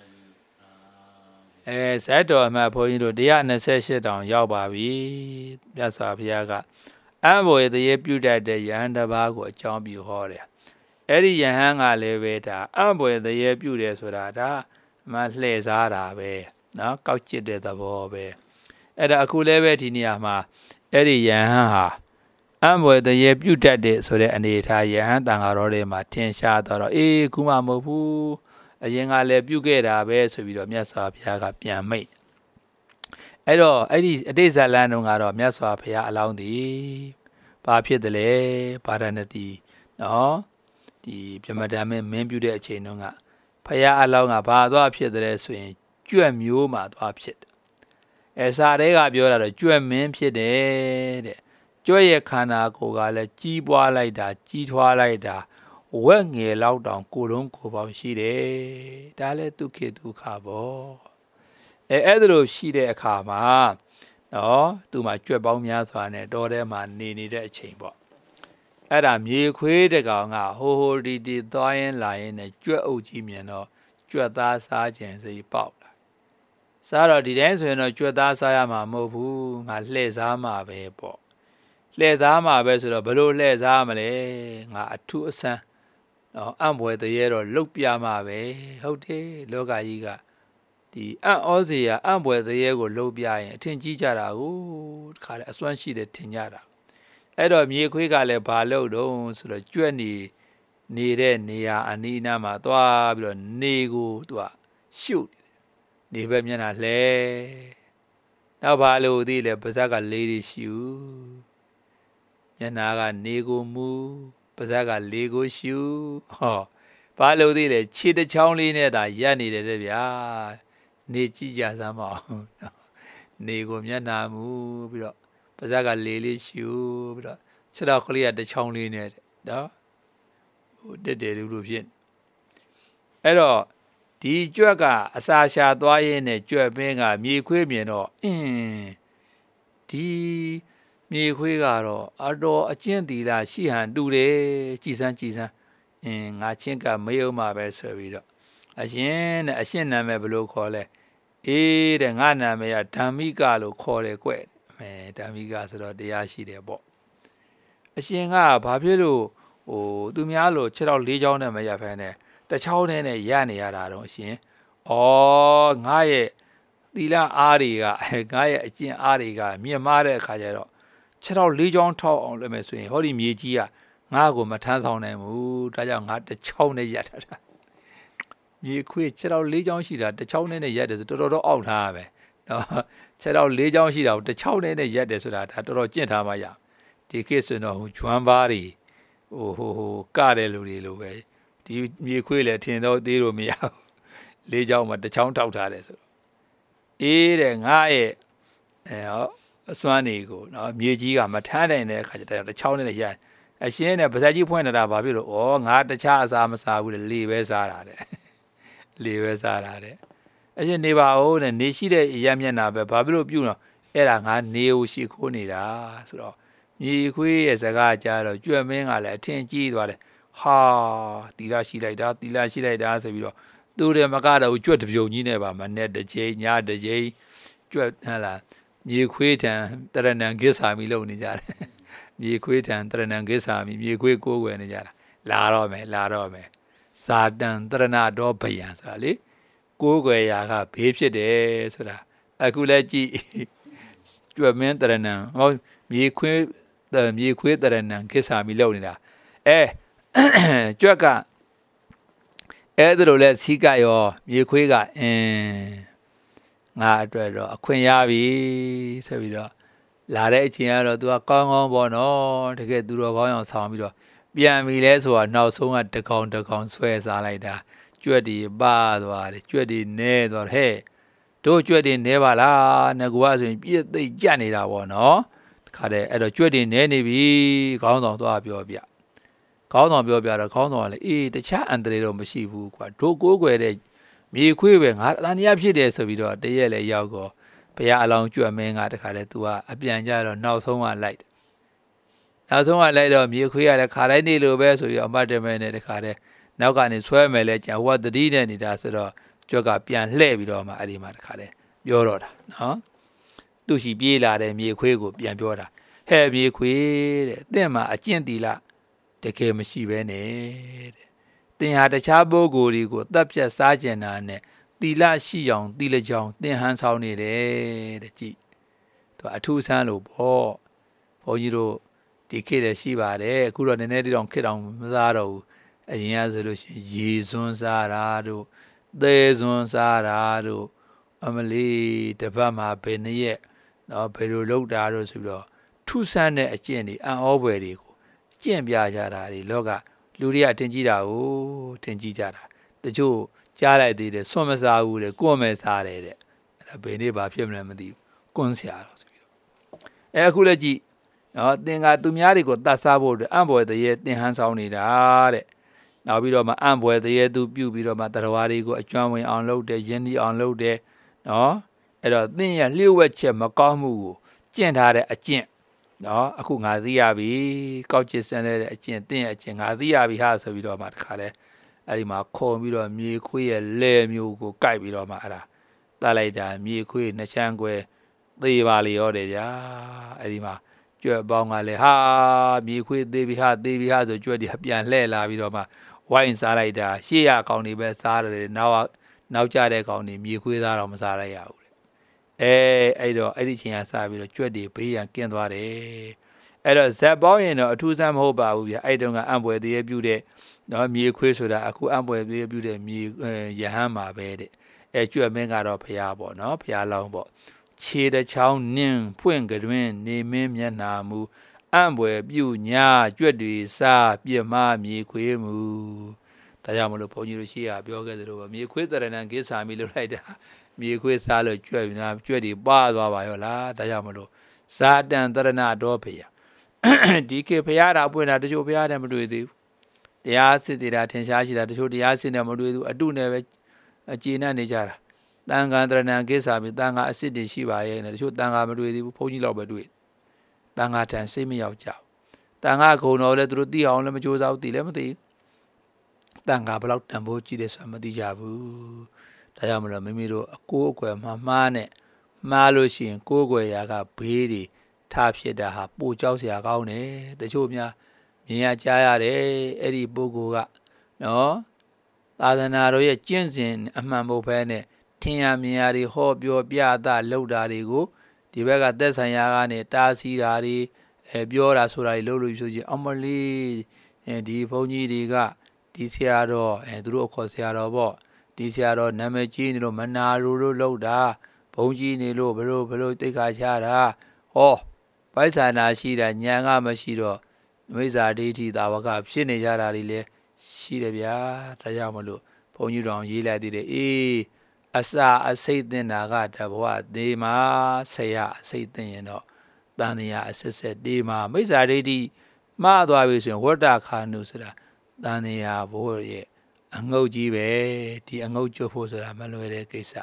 အဲဇတ်တော်အမှဘုန်းကြီးတို့one twenty-eightတောင်ရောက်ပါပြီမြတ်စွာဘုရားကအံပွဲတရေပြုတတ်တဲ့ယံတဘာကိုအကြောင်းပြုဟောတယ်အဲ့ဒီယဟန်ကလည်းပဲဒါအံပွဲတရေပြုတယ်ဆိုတာဒါမလှည့်စားတာပဲเนาะကောက်ကျစ်တဲ့သဘောပဲအဲ့ဒါအခုလည်းပဲဒီနေရာမှာအဲ့ဒီယဟန်ဟာအံပွဲတရေပြုတ်တတ်တဲ့ဆိုတဲ့အနေထားယဟန်တန်ဃာတော်တွေမှာထင်ရှားတော့အေးခုမှမဟုတ်ဘူးအရင်ကလည်းပြုတ်ခဲ့တာပဲဆိုပြီးတော့မြတ်စွာဘုရားကပြန်မိတ်အဲ့တော့အဲ့ဒီအတိတ်ဇလန်တုန်းကတော့မြတ်စွာဘုရားအလောင်းသည်ဘာဖြစ်တယ်လဲဗာရဏသီเนาะဒီပြမတမ်းမင်းပြုတ်တဲ့အချိန်တုန်းကဖယားအလောင်းကဘာသွားဖြစ်တယ်ဆိုရင်ကြွက်မျိုးမှာသွားဖြစ်တယ်အဲစာတွေကပြောတာတော့ကြွက်မင်းဖြစ်တယ်တဲ့ကြွက်ရဲ့ခန္ဓာကိုယ်ကလည်းကြီးပွားလိုက်တာကြီးထွားလိုက်တာဝက်ငယ်လောက်တောင်ကိုယ်လုံးကိုယ်ပေါင်းရှိတယ်ဒါလည်းဒုက္ခဒုက္ခပေါ့အဲအဲ့ဒါလိုရှိတဲ့အခါမှာနော်သူမှကြွက်ပေါင်းများစွာနဲ့တောထဲမှာနေနေတဲ့အချိန်ပေါ့အဲ့ဒါမြေခွေးတကောင်ကဟိုဟိုဒီဒီသွားရင်လာရင်နဲ့ကြွက်အုပ်ကြီးမြင်တော့ကြွက်သားစားခြင်းစိတ်ပေါက်လာစားတော့ဒီတိုင်းဆိုရင်တော့ကြွက်သားစားရမှာမဟုတ်ဘူးငါလှည့်စားမှာပဲပေါ့လှည့်စားမှာပဲဆိုတော့ဘလို့လှည့်စားမလဲငါအထုအဆန်းနော်အံ့ဘွယ်တရေတော့လုတ်ပြမှာပဲဟုတ်တယ်လောကကြီးကဒီအံ့ဩစရာအံ့ဘွယ်တရေကိုလုတ်ပြရင်အထင်ကြီးကြတာကိုတခါလေအစွမ်းရှိတယ်ထင်ကြတာအဲ့တော့မြေခွေးကလည်းဘာလို့တုံးဆိုတော့ကြွက်နေနေတဲ့နေရာအနီးနားမှာသွားပြီးတော့နေကိုသူကရှုပ်နေပဲမျက်နှာလှဲနောက်ဘာလို့သိလဲပါးစပ်ကလေးတွေရှူမျက်နှာကနေကိုမူပါးစပ်ကလေးကိုရှူဟောဘာလို့သိလဲခြေတစ်ချောင်းလေးနဲ့သာရက်နေတယ်တဲ့ဗျာနေကြည့်ကြစမ်းမအောင်နေကိုမျက်နှာမူပြီးတော့ပါးစပ်ကလေးလေးရှူပြီးတော့ခြေတော်ကလေးကတစ်ချောင်းလေးနဲ့နော်ဟိုတက်တယ်လို့လို့ဖြစ်အဲ့တော့ဒီကြွက်ကအစာရှာသွားရင်းနဲ့ကြွက်ပင်းကမြေခွေးမြင်တော့အင်းဒီမြေခွေးကတော့အတော်အကျင့်သီလရှိဟန်တူတယ်ကြည်စမ်းကြည်စမ်းအင်းငါချင်းကမယုံမှာပဲဆိုပြီးတော့အရှင်နဲ့အရှင်နာမည်ဘယ်လိုခေါ်လဲအေးတဲ့ငါနာမည်ကဓမ္မိကလို့ခေါ်တယ်ကွအဲဓမ္မိကဆိုတော့တရားရှိတယ်ပေါ့အရှင်ကဘာဖြစ်လို့ဟိုသူများလို့ခြေတော်လေးချောင်းနဲ့မရဖဲနဲ့တချောင်းနဲ့နဲ့ရနေရတာတော့အရှင်ဩငါရဲ့သီလအားတွေကငါရဲ့အကျင့်အားတွေကမြင့်မားတဲ့အခါကျတော့ခြေတော်လေးချောင်းထောက်အောင်လုပ်မယ်ဆိုရင်ဟောဒီမြေကြီးကငါ့ကိုမထမ်းဆောင်နိုင်ဘူးဒါကြောင့်ငါတချောင်းနဲ့ရထားတာမြေခွေးခြေတော်လေးချောင်းရှိတာတချောင်းနဲ့နဲ့ရတယ်ဆိုတော်တော်တော့အောက်ထားပဲနော်ခြေတော်လေးချောင်းရှိတာကိုတချောင်းနဲ့နဲ့ရတယ်ဆိုတာဒါတော်တော်ကျင့်ထားမှရဒီကိစ္စတော့ဟိုဂျွမ်းဘားတွေဟိုဟိုဟိုကတဲ့လူတွေလိုပဲဒီမြေခွေးလည်းထင်တော့သေးလို့မရဘူးလေးချောင်းမှာတစ်ချောင်းထောက်ထားတယ်ဆိုတော့အေးတဲ့ငါရဲ့အဲဟောအစွမ်းတွေကိုနော်မြေကြီးကမထမ်းနိုင်တဲ့အခါကျတော့တစ်ချောင်းနဲ့ရတယ်အရှင်းနဲ့ပါဇက်ကြီးဖွင့်နေတာဘာဖြစ်လို့ဩငါတခြားအစာမစားဘူးလေလေပဲစားတာတဲ့လေပဲစားတာတဲ့အရှင်နေပါဦးနဲ့နေရှိတဲ့ရမျက်နာပဲဘာဖြစ်လို့ပြုတော့အဲ့ဒါငါနေကိုရှိခိုးနေတာဆိုတော့မြေခွေးရဲ့စကားကြားတော့ကြွက်မင်းကလည်းအထင်ကြီးသွားတယ်ဟာတီလာရှိလိုက်တာတီလာရှိလိုက်တာဆိုပြီးတော့သူတယ်မကတော့ကြွက်တပြုံကြီးနဲ့ပါမနဲ့တစ်ချိန်ညတစ်ချိန်ကြွက်ဟလာမြေခွေးထံတရဏံကိစ္ဆာမီလုံနေကြတယ်မြေခွေးထံတရဏံကိစ္ဆာမီမြေခွေးကိုးကွယ်နေကြတာလာတော့မယ်လာတော့မယ်ဇာတံတရဏတော်ဘယံဆိုတာလေကိုးကွယ်ရာကဘေးဖြစ်တယ်ဆိုတာအခုလည်းကြည့်ကြွက်မင်းတရဏံဟောမြေခွေးမြေခွေးတရဏံကိစ္ဆာမီလုံနေတာအဲကြွက်ကအဲ့ဒါလိုလဲစီးကရောမြေခွေးကအင်းငါအတွက်တော့အခွင့်ရပြီဆိုပြီးတော့လာတဲ့အချိန်ကတော့ तू ကကောင်းကောင်းပေါ့နော်တကယ်သူတော်ကောင်းအောင်ဆောင်ပြီးတော့ပြန်ပြီလဲဆိုတာနောက်ဆုံးကတကောင်တကောင်ဆွဲစားလိုက်တာကြွက်တွေပါသွားတယ်ကြွက်တွေနဲသွားတယ်ဟဲ့တို့ကြွက်တွေနဲပါလားငကွာဆိုရင်ပြည့်သိကြနေတာပေါ့နော်တခါတည်းအဲ့တော့ကြွက်တွေနဲနေပြီခေါင်းဆောင်သွားပြောပြခေါင်းဆောင်ပြောပြတော့ခေါင်းဆောင်ကလည်းအေးတခြားအန်တရေတော့မရှိဘူးကွာတို့ကိုးကွယ်တဲ့မြေခွေးပဲငါအတန်တရားဖြစ်တယ်ဆိုပြီးတော့တရက်လည်းရောက်တော့ဘုရားအလောင်းကြွက်မင်းကတခါတည်း तू ကအပြန်ကြတော့နောက်ဆုံးကလိုက်နောက်ဆုံးကလိုက်တော့မြေခွေးကလည်းခါတိုင်းနေလိုပဲဆိုပြီးအမတ်တမဲနဲ့တခါတည်းနောက်ကနေဆွဲမယ်လဲကြာဟိုကတတိနဲ့နေတာဆိုတော့ကြွက်ကပြန်လှည့်ပြီးတော့မှအဲ့ဒီမှာတခါတည်းပြောတော့တာနော်သူ့ရှိပြေးလာတဲ့မြေခွေးကိုပြန်ပြောတာဟဲ့မြေခွေးတဲ့တင့်မှာအကျင့်တီလာတကယ်မရှိပဲနဲ့တဲ့တင်ဟာတခြားပုဂ္ဂိုလ်တွေကိုတပ်ဖြတ်စားကျင်တာနဲ့တီလရှိအောင်တီလကြောင်တင်ဟန်ဆောင်နေတယ်တဲ့ကြည့်သူအထူးဆန်းလို့ပေါ့ဘုန်းကြီးတို့ဒီခေတ်လည်းရှိပါတယ်အခုတော့နည်းနည်းတောင်ခေတ်တောင်မစားတော့ဘူးအရင်ကဆိုလို့ရှိရင်ရေစွန်းစားတာတို့သဲစွန်းစားတာတို့အမလီတပတ်မှာဘယ်နှစ်ရက်တော့ဘယ်လိုလုပ်တာတို့ဆိုပြီးတော့ထူးဆန်းတဲ့အကျင့်တွေအံ့ဩဖွယ်တွေကိုကျင့်ပြကြတာတွေလောကလူတွေကတင်ကြည့်တာကိုတင်ကြည့်ကြတာတချို့ကြားလိုက်သေးတယ်စွန့်မစားဘူးတဲ့ကိုယ်မဲ့စားတယ်တဲ့အဲ့ဒါဘယ်နေ့ဘာဖြစ်မလဲမသိဘူးကွန်းစရာတော့ဆိုပြီးတော့အဲအခုလည်းကြည့်နော်သင်ကသူများတွေကိုတတ်စားဖို့အတွက်အံ့ဘွယ်တရေသင်ဟန်းဆောင်နေတာတဲ့နောက်ပြီးတော့မှအံ့ဘွယ်တရေသူပြုတ်ပြီးတော့မှတရားတွေကိုအကျွမ်းဝင်အောင်လုပ်တယ်ယဉ်ဒီအောင်လုပ်တယ်နော်အဲ့တော့သင်ရလျှို့ဝှက်ချက်မကောင်းမှုကိုကျင့်ထားတဲ့အကျင့်နော်အခုငါသိရပြီကောက်ကျစ်ဆန်းတဲ့အကျင့်သင်ရဲ့အကျင့်ငါသိရပြီဟာဆိုပြီးတော့မှတခါလဲအဲ့ဒီမှာခုံပြီးတော့မြေခွေးရဲ့လဲမျိုးကိုကိုက်ပြီးတော့မှအဲ့ဒါတတ်လိုက်တာမြေခွေးနှစ်ချမ်းခွဲသေးပါလေရောတယ်ဗျာအဲ့ဒီမှာကြွက်ပေါင်းကလည်းဟာမြေခွေးသေးပြီဟာသေးပြီဟာဆိုကြွက်ဒီပြန်လှဲ့လာပြီးတော့မှဝိုင်းစားလိုက်တာရှေ့ရကောင်တွေပဲစားတယ်နောက်နောက်ကြတဲ့ကောင်တွေမြေခွေးသားတော့မစားလိုက်ရဘူးတဲ့အဲအဲ့တော့အဲ့ဒီချိန်ကစားပြီးတော့ကြွက်တွေဘေးရန်ကင်းသွားတယ်အဲ့တော့ဇက်ပေါင်းရင်တော့အထူးဆန်းမဟုတ်ပါဘူးဗျအဲ့တုန်းကအံ့ဘွယ်သေးပြုတဲ့နော်မြေခွေးဆိုတာအခုအံ့ဘွယ်သေးပြုတဲ့မြေရဟန်းမှာပဲတဲ့အဲကြွက်မင်းကတော့ဖျားပေါ့နော်ဖျားလောင်းပေါ့ခြေတစ်ချောင်းနင်းဖွင့်ကြတွင်နေမင်းမျက်နာမူအံ့ဘွယ်ပြုညာကြွက်တွေစားပြမမြေခွေးမူဒါကြောင့်မလို့ဘုန်းကြီးတို့ရှိရပြောခဲ့သလိုပဲမြေခွေးတရဏံကိစ္ဆာမီလို့လိုက်တာမြေခွေးစားလို့ကြွက်ညာကြွက်တွေပါသွားပါရောလားဒါကြောင့်မလို့ဇာတံတရဏတော်ဖေယဒီခေဖျားတာပွင့်တာတချို့ဖျားတယ်မတွေ့သေးဘူးတရားစစ်သေးတာထင်ရှားရှိတာတချို့တရားစစ်နေမတွေ့ဘူးအတုနဲ့ပဲအခြေနဲ့နေကြတာတန်ခါတရဏံကိစ္ဆာမီတန်ခါအစစ်တွေရှိပါရဲ့နဲ့တချို့တန်ခါမတွေ့သေးဘူးဘုန်းကြီးလောက်ပဲတွေ့တန်ခါတန်စိတ်မရောက်ကြဘူးတန်ခါခုံတော်လည်းသူတို့သိအောင်လည်းမကြိုးစားဘူးသိလည်းမသိဘူးတန်ခါဘလောက်တန်ဖိုးကြီးတယ်ဆိုတာမသိကြဘူးဒါကြောင့်မလို့မိမိတို့အကိုးအကွယ်မှာမှားနဲ့မှားလို့ရှိရင်ကိုးကွယ်ရာကဘေးတွေထားဖြစ်တာဟာပိုကြောက်စရာကောင်းတယ်တချို့များမြင်ရကြားရတယ်အဲ့ဒီပုဂ္ဂိုလ်ကနော်သာသနာတော်ရဲ့ကျင့်စဉ်အမှန်မဟုတ်ဘဲနဲ့ထင်ရမြင်ရတွေဟောပြောပြတာလုပ်တာတွေကိုဒီဘက်ကသက်ဆိုင်ရာကနေတားဆီးတာတွေအဲပြောတာဆိုတာတွေလုပ်လို့ဆိုချင်းအမလီအဲဒီဘုန်းကြီးတွေကဒီဆရာတော်အဲသူတို့အခေါ်ဆရာတော်ပေါ့ဒီဆရာတော်နာမည်ကြီးနေလို့မနာလိုလို့လုပ်တာဘုန်းကြီးနေလို့ဘလို့ဘလို့တိတ်ခါချတာဟောပိုက်ဆန္ဒရှိတာညာကမရှိတော့မိစ္ဆာဒိဋ္ဌိသာဝကဖြစ်နေကြတာတွေလည်းရှိတယ်ဗျာဒါကြောင့်မလို့ဘုန်းကြီးတော်ရေးလိုက်သေးတယ်အေးအစာအစိတ်တင်တာကတဘဝသေးမှာဆရာအစိတ်တင်ရင်တော့တန်တရားအဆက်ဆက်ဒီမှာမိစ္ဆာဒိဋ္ဌိမှားသွားပြီဆိုရင်ဝတ္တခါနုဆိုတာတန်တရားဘိုးရဲ့အငုတ်ကြီးပဲဒီအငုတ်ကျွတ်ဖို့ဆိုတာမလွယ်တဲ့ကိစ္စ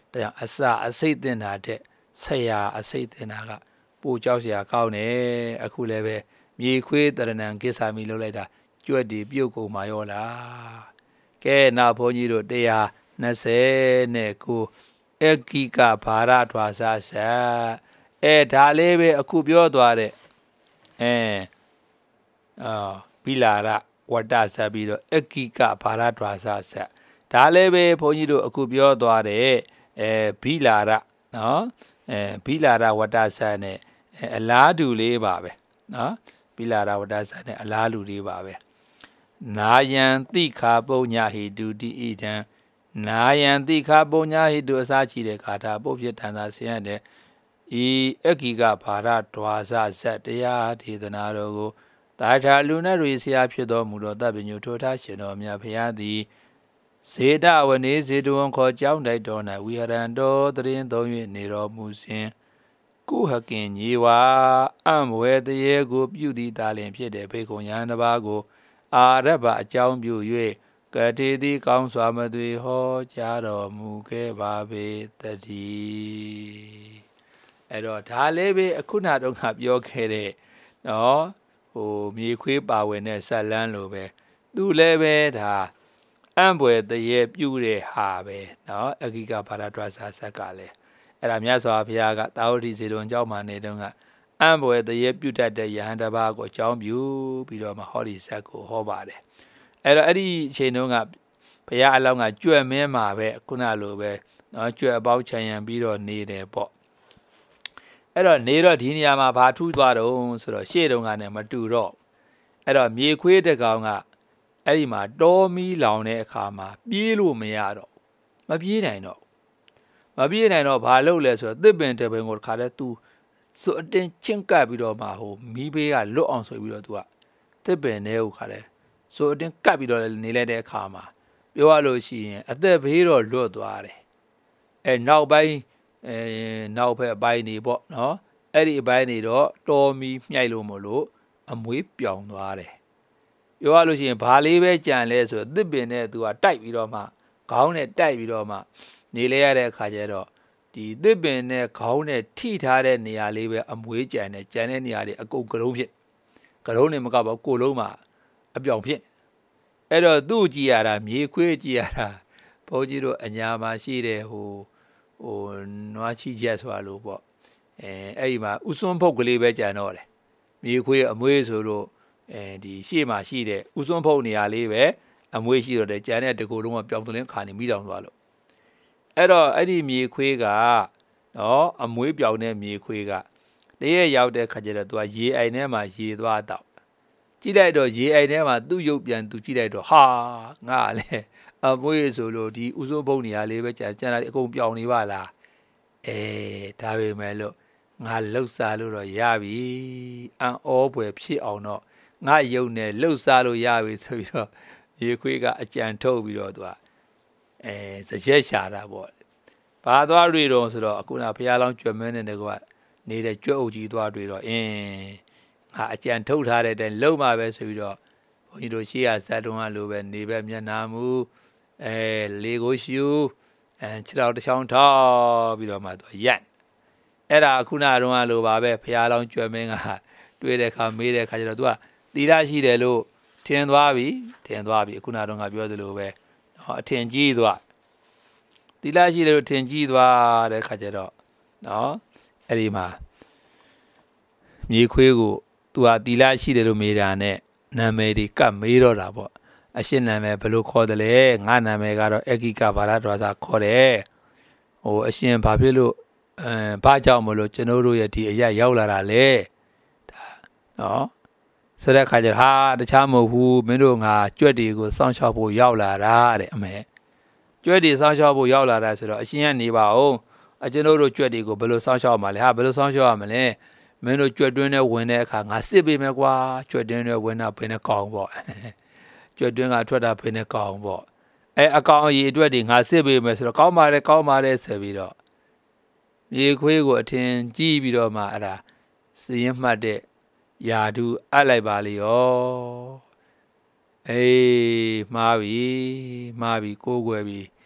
တရားအစာအစိတ်တင်တာတဲ့ဆက်ရအစိတ်တင်တာကပိုကြောက်စရာကောင်းတယ်အခုလည်းပဲမြေခွေးတရဏံကိစ္ဆာမီလုပ်လိုက်တာကြွက်ဒီပြုတ်ကုန်มาရောလားကဲနောက်ဘုန်းကြီးတို့တရားနှစ်ဆယ်နဲ့ကိုအကိကဘာရဒွါစာဆက်အဲဒါလေးပဲအခုပြောသွားတဲ့အဲအာဘိလာရဝတ္တဆက်ပြီးတော့အကိကဘာရဒွါစာဆက်ဒါလည်းပဲဘုန်းကြီးတို့အခုပြောသွားတဲ့အဲဘိလာရနော်အဲဘိလာရဝတ္တဆက်နဲ့အလားတူလေးပါပဲနော်ဘိလာရဝတ္တဆက်နဲ့အလားတူလေးပါပဲနာယံတိခာပုညဟိတုတိဣဒံနာယံတိခာပုညဟိတုအစာချီတဲ့ခါထာပုဖြစ်တန်သာဆင်းရတဲ့ဤအကိကဘာရဒွါစဆက်တရားဒေသနာတော်ကိုတာထာလူနတ်တွေဆရာဖြစ်တော်မူသောတပ္ပညုထိုထားရှင်တော်မြတ်ဖရာသည်ဇေဒဝနေဇေတဝန်ခေါ်ကြောင်းတိုက်တော်၌ဝိဟရံတော်တရင်သုံး၍နေတော်မူစဉ်ကုဟကင်ညီဝါအံဝေတရေကိုပြုသည့်တာလင်ဖြစ်တဲ့ဘေကုံယံတစ်ပါးကိုအာရဗအကြောင်းပြု၍ကတိတိကောင်းစွာမသွေဟောကြားတော်မူခဲ့ပါပေတည်းအဲ့တော့ဒါလေးပဲအခုနတော့ငါပြောခဲ့တဲ့နော်ဟိုမြေခွေးပါဝင်တဲ့ဇက်လန်းလိုပဲသူလည်းပဲဒါအံပွေတရေပြုတဲ့ဟာပဲနော်အဂိကဘာရဒွါစာဆက်ကလည်းအဲ့ဒါမြတ်စွာဘုရားကတာဝတိဇေတုံเจ้าမှာနေတုန်းကအံပွေတရေပြုတတ်တဲ့ယဟန်တစ်ပါးကိုအကြောင်းပြုပြီးတော့မှဟောဒီဇက်ကိုဟောပါတယ်အဲ့တော့အဲ့ဒီအချိန်တုန်းကဘုရားအလောင်းကကြွက်မင်းမှာပဲခုနလိုပဲနော်ကြွက်အပေါင်းချန်ရံပြီးတော့နေတယ်ပေါ့အဲ့တော့နေတော့ဒီနေရာမှာဘာထူးသွားတော့ဆိုတော့ရှေ့တုန်းကနဲ့မတူတော့အဲ့တော့မြေခွေးတကောင်ကအဲ့ဒီမှာတောမီလောင်တဲ့အခါမှာပြေးလို့မရတော့မပြေးနိုင်တော့မပြေးနိုင်တော့ဘာလုပ်လဲဆိုတော့သစ်ပင်တပင်ကိုတစ်ခါတည်း तू ဆိုအတင်းချင်းကပ်ပြီးတော့မှဟိုမီးဘေးကလွတ်အောင်ဆိုပြီးတော့ तू ကသစ်ပင်ထဲကိုခါတယ်ဆိုအတင်းကပ်ပြီးတော့နေလိုက်တဲ့အခါမှာပြောရလို့ရှိရင်အသက်ဘေးတော့လွတ်သွားတယ်အဲနောက်ပိုင်းအဲနောက်ဖက်အပိုင်းနေပေါ့နော်အဲ့ဒီအပိုင်းနေတော့တော်မီမြှိုက်လို့မလို့အမွေးပြောင်သွားတယ်ပြောရလို့ရှိရင်ဘာလေးပဲကြံလဲဆိုတော့သစ်ပင်နဲ့ तू ကတိုက်ပြီးတော့မှခေါင်းနဲ့တိုက်ပြီးတော့မှနေလဲရတဲ့အခါကျတော့ဒီသစ်ပင်နဲ့ခေါင်းနဲ့ထိထားတဲ့နေရာလေးပဲအမွေးကြံတယ်ကြံတဲ့နေရာလေးအကုန်ကလုံးဖြစ်ကလုံးနဲ့မကပါကိုလုံးမှာအပြောင်ဖြစ်အဲ့တော့သူ့ကြည်ရတာမြေခွေးကြည်ရတာဘုန်းကြီးတို့အညာမှာရှိတဲ့ဟိုဟိုနွားချီချက်ဆိုတာလို့ပေါ့အဲအဲ့ဒီမှာဥစွန်းဖုတ်ကလေးပဲကြံတော့တယ်မြေခွေးအမွေးဆိုတော့အဲဒီရှေ့မှာရှိတဲ့ဥစွန်းဖုတ်နေရာလေးပဲအမွေးရှိတော့တယ်ကြံတဲ့တကူလုံးကပြောင်တလင်းခါနေမိတောင်သွားလို့အဲ့တော့အဲ့ဒီမြေခွေးကနော်အမွေးပြောင်တဲ့မြေခွေးကတရက်ရောက်တဲ့ခါကျတော့သူကရေအိုင်ထဲမှာရေသွားတော့ကြည့်လိုက်တော့ရေအိုင်ထဲမှာသူ့ရုပ်ပြန်သူကြည့်လိုက်တော့ဟာငါလည်းအမွေးဆိုလို့ဒီဥစွန်းဖုတ်နေရာလေးပဲကြံကြံတာအကုန်ပြောင်နေပါလားအဲဒါပဲမဲ့လို့ငါလှုပ်စားလို့တော့ရပြီအံ့ဩဖွယ်ဖြစ်အောင်တော့ငါယုံနဲ့လှုပ်စားလို့ရပြီဆိုပြီးတော့ရေခွေးကအကြံထုတ်ပြီးတော့သူကအဲစရက်ရှာတာပေါ့ဘာသွားတွေ့တော့ဆိုတော့အခုနဘုရားလောင်းကြွယ်မင်းနဲ့ကွာနေတဲ့ကြွက်အုပ်ကြီးသွားတွေ့တော့အင်းငါအကြံထုတ်ထားတဲ့အတိုင်းလုံမှာပဲဆိုပြီးတော့ဘုန်းကြီးတို့ရှေ့ရဇတ်တုံးကလိုပဲနေပဲမျက်နာမူအဲလေကိုရှူအဲခြေတော်တစ်ချောင်းထောက်ပြီးတော့မှသူရက်အဲ့ဒါအခုနကတော့လိုပါပဲဘုရားလောင်းကြွယ်မင်းကတွေ့တဲ့အခါမေးတဲ့အခါကျတော့သူကသီလရှိတယ်လို့ထင်သွားပြီထင်သွားပြီအခုနကတော့ငါပြောသလိုပဲနော်အထင်ကြီးသွားသီလရှိတယ်လို့ထင်ကြီးသွားတဲ့အခါကျတော့နော်အဲ့ဒီမှာမြေခွေးကိုသူကသီလရှိတယ်လို့မေးတာနဲ့နာမည်ဒီကပ်မေးတော့တာပေါ့အရှင်းနာမည်ဘယ်လိုခေါ်တယ်လဲငါနာမည်ကတော့အဂိကဘာရဒွါစာခေါ်တယ်ဟိုအရှင်းဘာဖြစ်လို့အဲဘာကြောင့်မလို့ကျွန်တော်တို့ရဲ့ဒီအရာရောက်လာတာလဲဒါနော်ဆိုတဲ့ခါကျဟာတခြားမဟုတ်ဘူးမင်းတို့ငါကြွက်တွေကိုစောင့်ရှောက်ဖို့ရောက်လာတာတဲ့အမေကြွက်တွေစောင့်ရှောက်ဖို့ရောက်လာတာဆိုတော့အရှင်းကနေပါအောင်အကျွန်တော်တို့ကြွက်တွေကိုဘယ်လိုစောင့်ရှောက်မှာလဲဟာဘယ်လိုစောင့်ရှောက်ရမလဲမင်းတို့ကြွက်တွင်းနဲ့ဝင်တဲ့အခါငါစစ်ပေးမယ်ကွာကြွက်တွင်းနဲ့ဝင်တာဘယ်နဲ့ကောင်းပေါ့ကြွက်တွင်းကထွက်တာဘယ်နဲ့ကောင်းပေါ့အဲအကောင်အကြီးအတွက်တွေငါစစ်ပေးမယ်ဆိုတော့ကောင်းပါတယ်ကောင်းပါတယ်ဆိုပြီးတော့မြေခွေးကိုအထင်ကြီးပြီးတော့မှအဲ့ဒါစည်ရင်မှတ်တဲ့ယာဒူအပ်လိုက်ပါလေရောအေးမှားပြီမှားပြီကိုးကွယ်ပြီ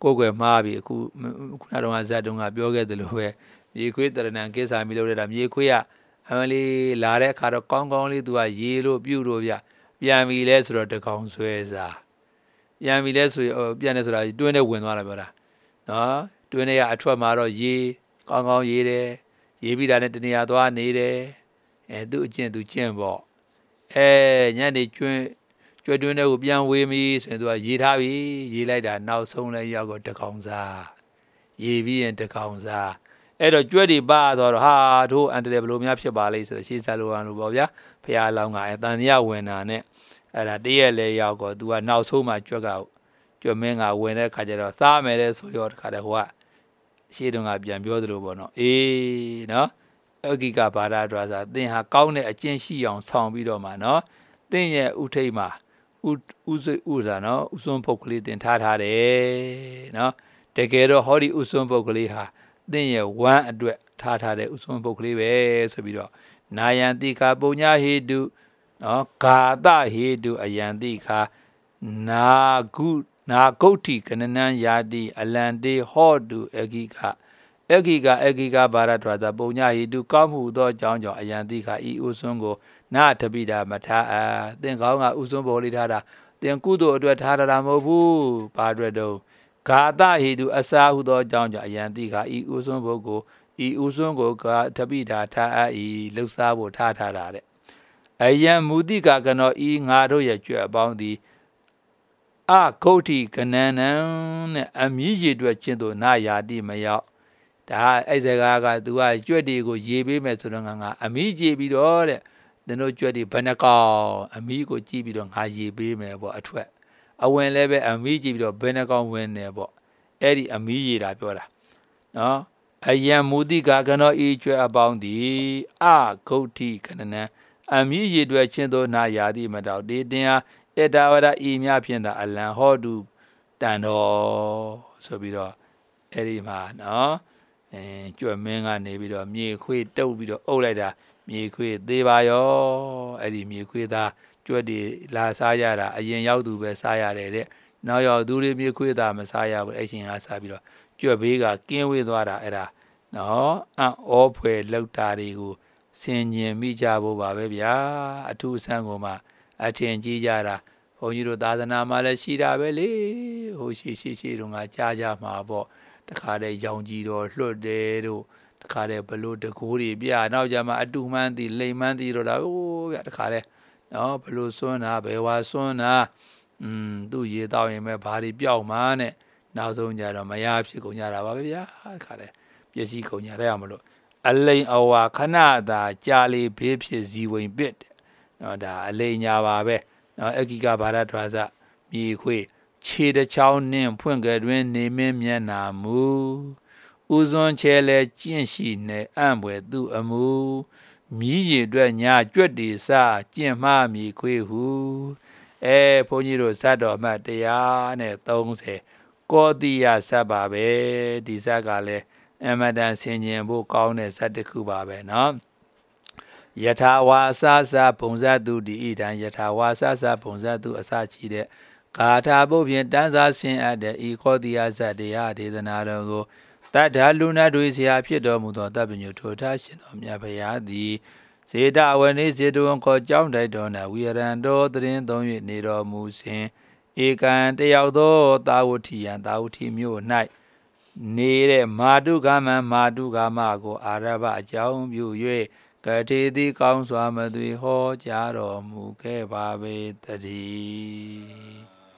ကိုယ်ကွယ်မှားပြီအခုခုနကတော့ဇတ်တုံးကပြောခဲ့တယ်လို့ပဲမြေခွေးတရဏံကိစ္စမီလို့ရတာမြေခွေးကအမလေးလာတဲ့အခါတော့ကောင်းကောင်းလေးသူကရေလို့ပြုတ်လို့ဗျပြန်ပြီလဲဆိုတော့တကောင်ဆွဲစားပြန်ပြီလဲဆိုရင်ပြန်တယ်ဆိုတာတွင်းနဲ့ဝင်သွားတာပြောတာနော်တွင်းနဲ့ကအထွက်မှာတော့ရေကောင်းကောင်းရေးတယ်ရေးပြီးတာနဲ့တနေရာသွားနေတယ်အဲသူအကျင့်သူကျင့်ပေါ့အဲညနေကျွန်းကျွဲတွင်းတွေကိုပြန်ဝေးပြီဆိုရင်သူကရေးထားပြီရေးလိုက်တာနောက်ဆုံးလဲရောက်တော့တကောင်စားရေးပြီးရင်တကောင်စားအဲ့တော့ကျွဲတွေပါသွားတော့ဟာတို့အန်တရယ်ဘလို့များဖြစ်ပါလိမ့်ဆိုတော့ရှေးဆက်လိုအောင်လို့ပေါ့ဗျာဖះလောင်းကအတန်ရဝင်တာနဲ့အဲ့ဒါတရက်လဲရောက်တော့သူကနောက်ဆုံးမှကျွက်ကကျွတ်မင်းကဝင်တဲ့ခါကျတော့စားမယ်လဲဆိုရောတခါတည်းဟိုကရှေးတုန်းကပြန်ပြောသလိုပေါ့နော်အေးနော်အဂိကဘာဒဒွါစာသင်ဟာကောင်းတဲ့အကျင့်ရှိအောင်ဆောင်ပြီးတော့မှနော်သင်ရဲ့ဥထိတ်မှာဥဥစိဥစာနော်ဥစွန်းပုတ်ကလေးသင်ထားထားတယ်နော်တကယ်တော့ဟောဒီဥစွန်းပုတ်ကလေးဟာသင်ရဲ့ဝမ်းအတွက်ထားထားတဲ့ဥစွန်းပုတ်ကလေးပဲဆိုပြီးတော့နာယံတိခာပုညဟေတုနော်ဂါတဟေတုအယံတိခာနာကုနာဂုဋ္ဌိကနနံယာတိအလန္တေဟောတုအဂိကအဂိကအဂိကဘာရထွာသာပုညဟိတုကောင်းမှုသောအကြောင်းကြောင့်အယံတိခာဤဥစွန်းကိုနာတပိတာမထားအသင်ကောင်းကဥစွန်းပေါ်လေးထားတာသင်ကုသိုလ်အတွက်ထားတာမဟုတ်ဘူးဘာအတွက်တော့ဂါတဟိတုအစာဟုသောအကြောင်းကြောင့်အယံတိခာဤဥစွန်းဘုတ်ကိုဤဥစွန်းကိုကတပိတာထားအဤလှုပ်ရှားဖို့ထားထားတာတဲ့အယံမူတိကကနောဤငါတို့ရဲ့ကြွယ်အပေါင်းသည်အဂုဋ္ဌိကနနံနဲ့အမြည်ရည်အတွက်ကျင့်တို့နာယာတိမရောက်ဒါအဲ့စကားကသူကကြွက်တွေကိုရေပေးမယ်ဆိုတော့ငါငါအမိကြည့်ပြီးတော့တဲ့သင်တို့ကြွက်တွေဘယ်နှကောင်အမိကိုကြည့်ပြီးတော့ငါရေပေးမယ်ပေါ့အထွက်အဝင်လည်းပဲအမိကြည့်ပြီးတော့ဘယ်နှကောင်ဝင်နေပေါ့အဲ့ဒီအမိရေတာပြောတာနော်အယံမူတိကကနောဤကြွက်အပေါင်းသည်အဂုဋ္ဌိကနနံအမိရေအတွက်ချင်းတို့နာယာတိမတော်တေတင်ဟာဧတာဝရဤမြဖြင့်သာအလံဟောတုတန်တော်ဆိုပြီးတော့အဲ့ဒီမှာနော်အဲကြွမင်းကနေပြီးတော့မြေခွေးတုပ်ပြီးတော့အုပ်လိုက်တာမြေခွေးသေးပါရောအဲ့ဒီမြေခွေးသားကြွက်တွေလာစားရတာအရင်ရောက်သူပဲစားရတယ်တဲ့နောက်ရောက်သူတွေမြေခွေးသားမစားရဘူးအဲ့ရှင်ကစားပြီးတော့ကြွက်ဘေးကကင်းဝေးသွားတာအဲ့ဒါနော်အံ့ဩဖွယ်လောက်တာတွေကိုဆင်ញင်မိကြဖို့ပါပဲဗျာအထူးဆန်းကိုမှအထင်ကြီးကြတာဘုန်းကြီးတို့သာသနာမှာလည်းရှိတာပဲလေဟိုရှိရှိရှိတော့ငါကြားကြမှာပေါ့တခါတည်းရောင်ကြီးတော့လွတ်တယ်တို့တခါတည်းဘလို့တကိုးတွေပြနောက်ကြမှာအတူမှန်းသည်လိမ်မှန်းသည်တော့ဒါဟိုးဗျတခါတည်းနော်ဘလို့စွန်းတာဘယ်ဝါစွန်းတာอืมသူ့ရေတောက်ရင်ပဲဘာတွေပြောက်မှန်းနဲ့နောက်ဆုံးကြတော့မရဖြစ်ကုန်ကြတာပါပဲဗျာတခါတည်းပစ္စည်းကုန်ကြရမလို့အလိန်အဝါခဏသာကြာလေဘေးဖြစ်ဇီဝင်ပစ်နော်ဒါအလိန်ညာပါပဲနော်အဂိကဘာရထွာစမြေခွေခြေတစ်ချောင်းနှင့်ဖွင့်ကြတွင်နေမင်းမျက်နာမူဥစွန်ချဲလဲကျင့်ရှိနေအံ့ဘွယ်သူအမူမြည်ရည်အတွက်ညာကြွက်တီစကျင့်မှားမြေခွေဟုအဲဘုန်းကြီးတို့ဇတ်တော်မှတ်တရားနဲ့သုံးဆယ်ကောတိယဇတ်ပါပဲဒီဇတ်ကလည်းအမတန်ဆင်ញင်ဖို့ကောင်းတဲ့ဇတ်တစ်ခုပါပဲနော်ယထာဝါစစပုံဇတ်သူဒီဣဒံယထာဝါစစပုံဇတ်သူအစချီတဲ့ဂါထာဘုဖြင့်တန်းစားဆင်အပ်တဲ့ဤခောတိယဇတ်တရားဒေသနာတော်ကိုတတ္ထာလူနာတွေဆရာဖြစ်တော်မူသောတပ်ပညုထိုထားရှင်တော်မြတ်ဘုရားသည်စေတဝနေစေတဝန်ခေါ်ကြောင်းတိုက်တော်၌ဝိရန်တော်တရင်သုံး၍နေတော်မူစဉ်ဧကံတယောက်သောသာဝတိယံသာဝတိမြို့၌နေတဲ့မာတုကမံမာတုကမကိုအာရဘအကြောင်းပြု၍ကတိတိကောင်းစွာမသွေဟောကြားတော်မူခဲ့ပါပေတည်း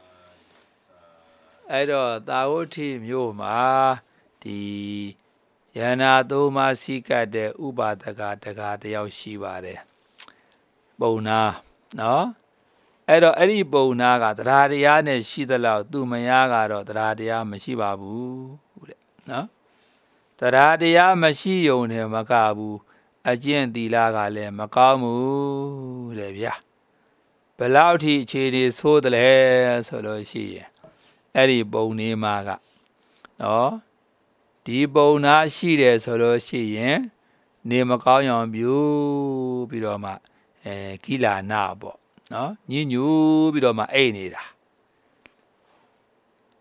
အဲ့တော့သာဝတိမြို့မှာဒီယန္နာသုံးပါးစီကတ်တဲ့ဥပါဒကတကားတယောက်ရှိပါတယ်ပုံနာနော်အဲ့တော့အဲ့ဒီပုံနာကတရားတရားနဲ့ရှိသလောက်သူမယားကတော့တရားတရားမရှိပါဘူးတဲ့နော်တရားတရားမရှိယုံတယ်မကဘူးအကျင့်သီလကလည်းမကောင်းဘူးတဲ့ဗျာဘယ်လောက်ထိအခြေအနေဆိုးတယ်လဲဆိုလို့ရှိရင်အဲ့ဒီပုံနေမှာကနော်ဒီပုံနာရှိတယ်ဆိုလို့ရှိရင်နေမကောင်းရောင်ပြုပြီးတော့မှအဲကိလာနာပေါ့နော်ညညူပြီးတော့မှအိတ်နေတာ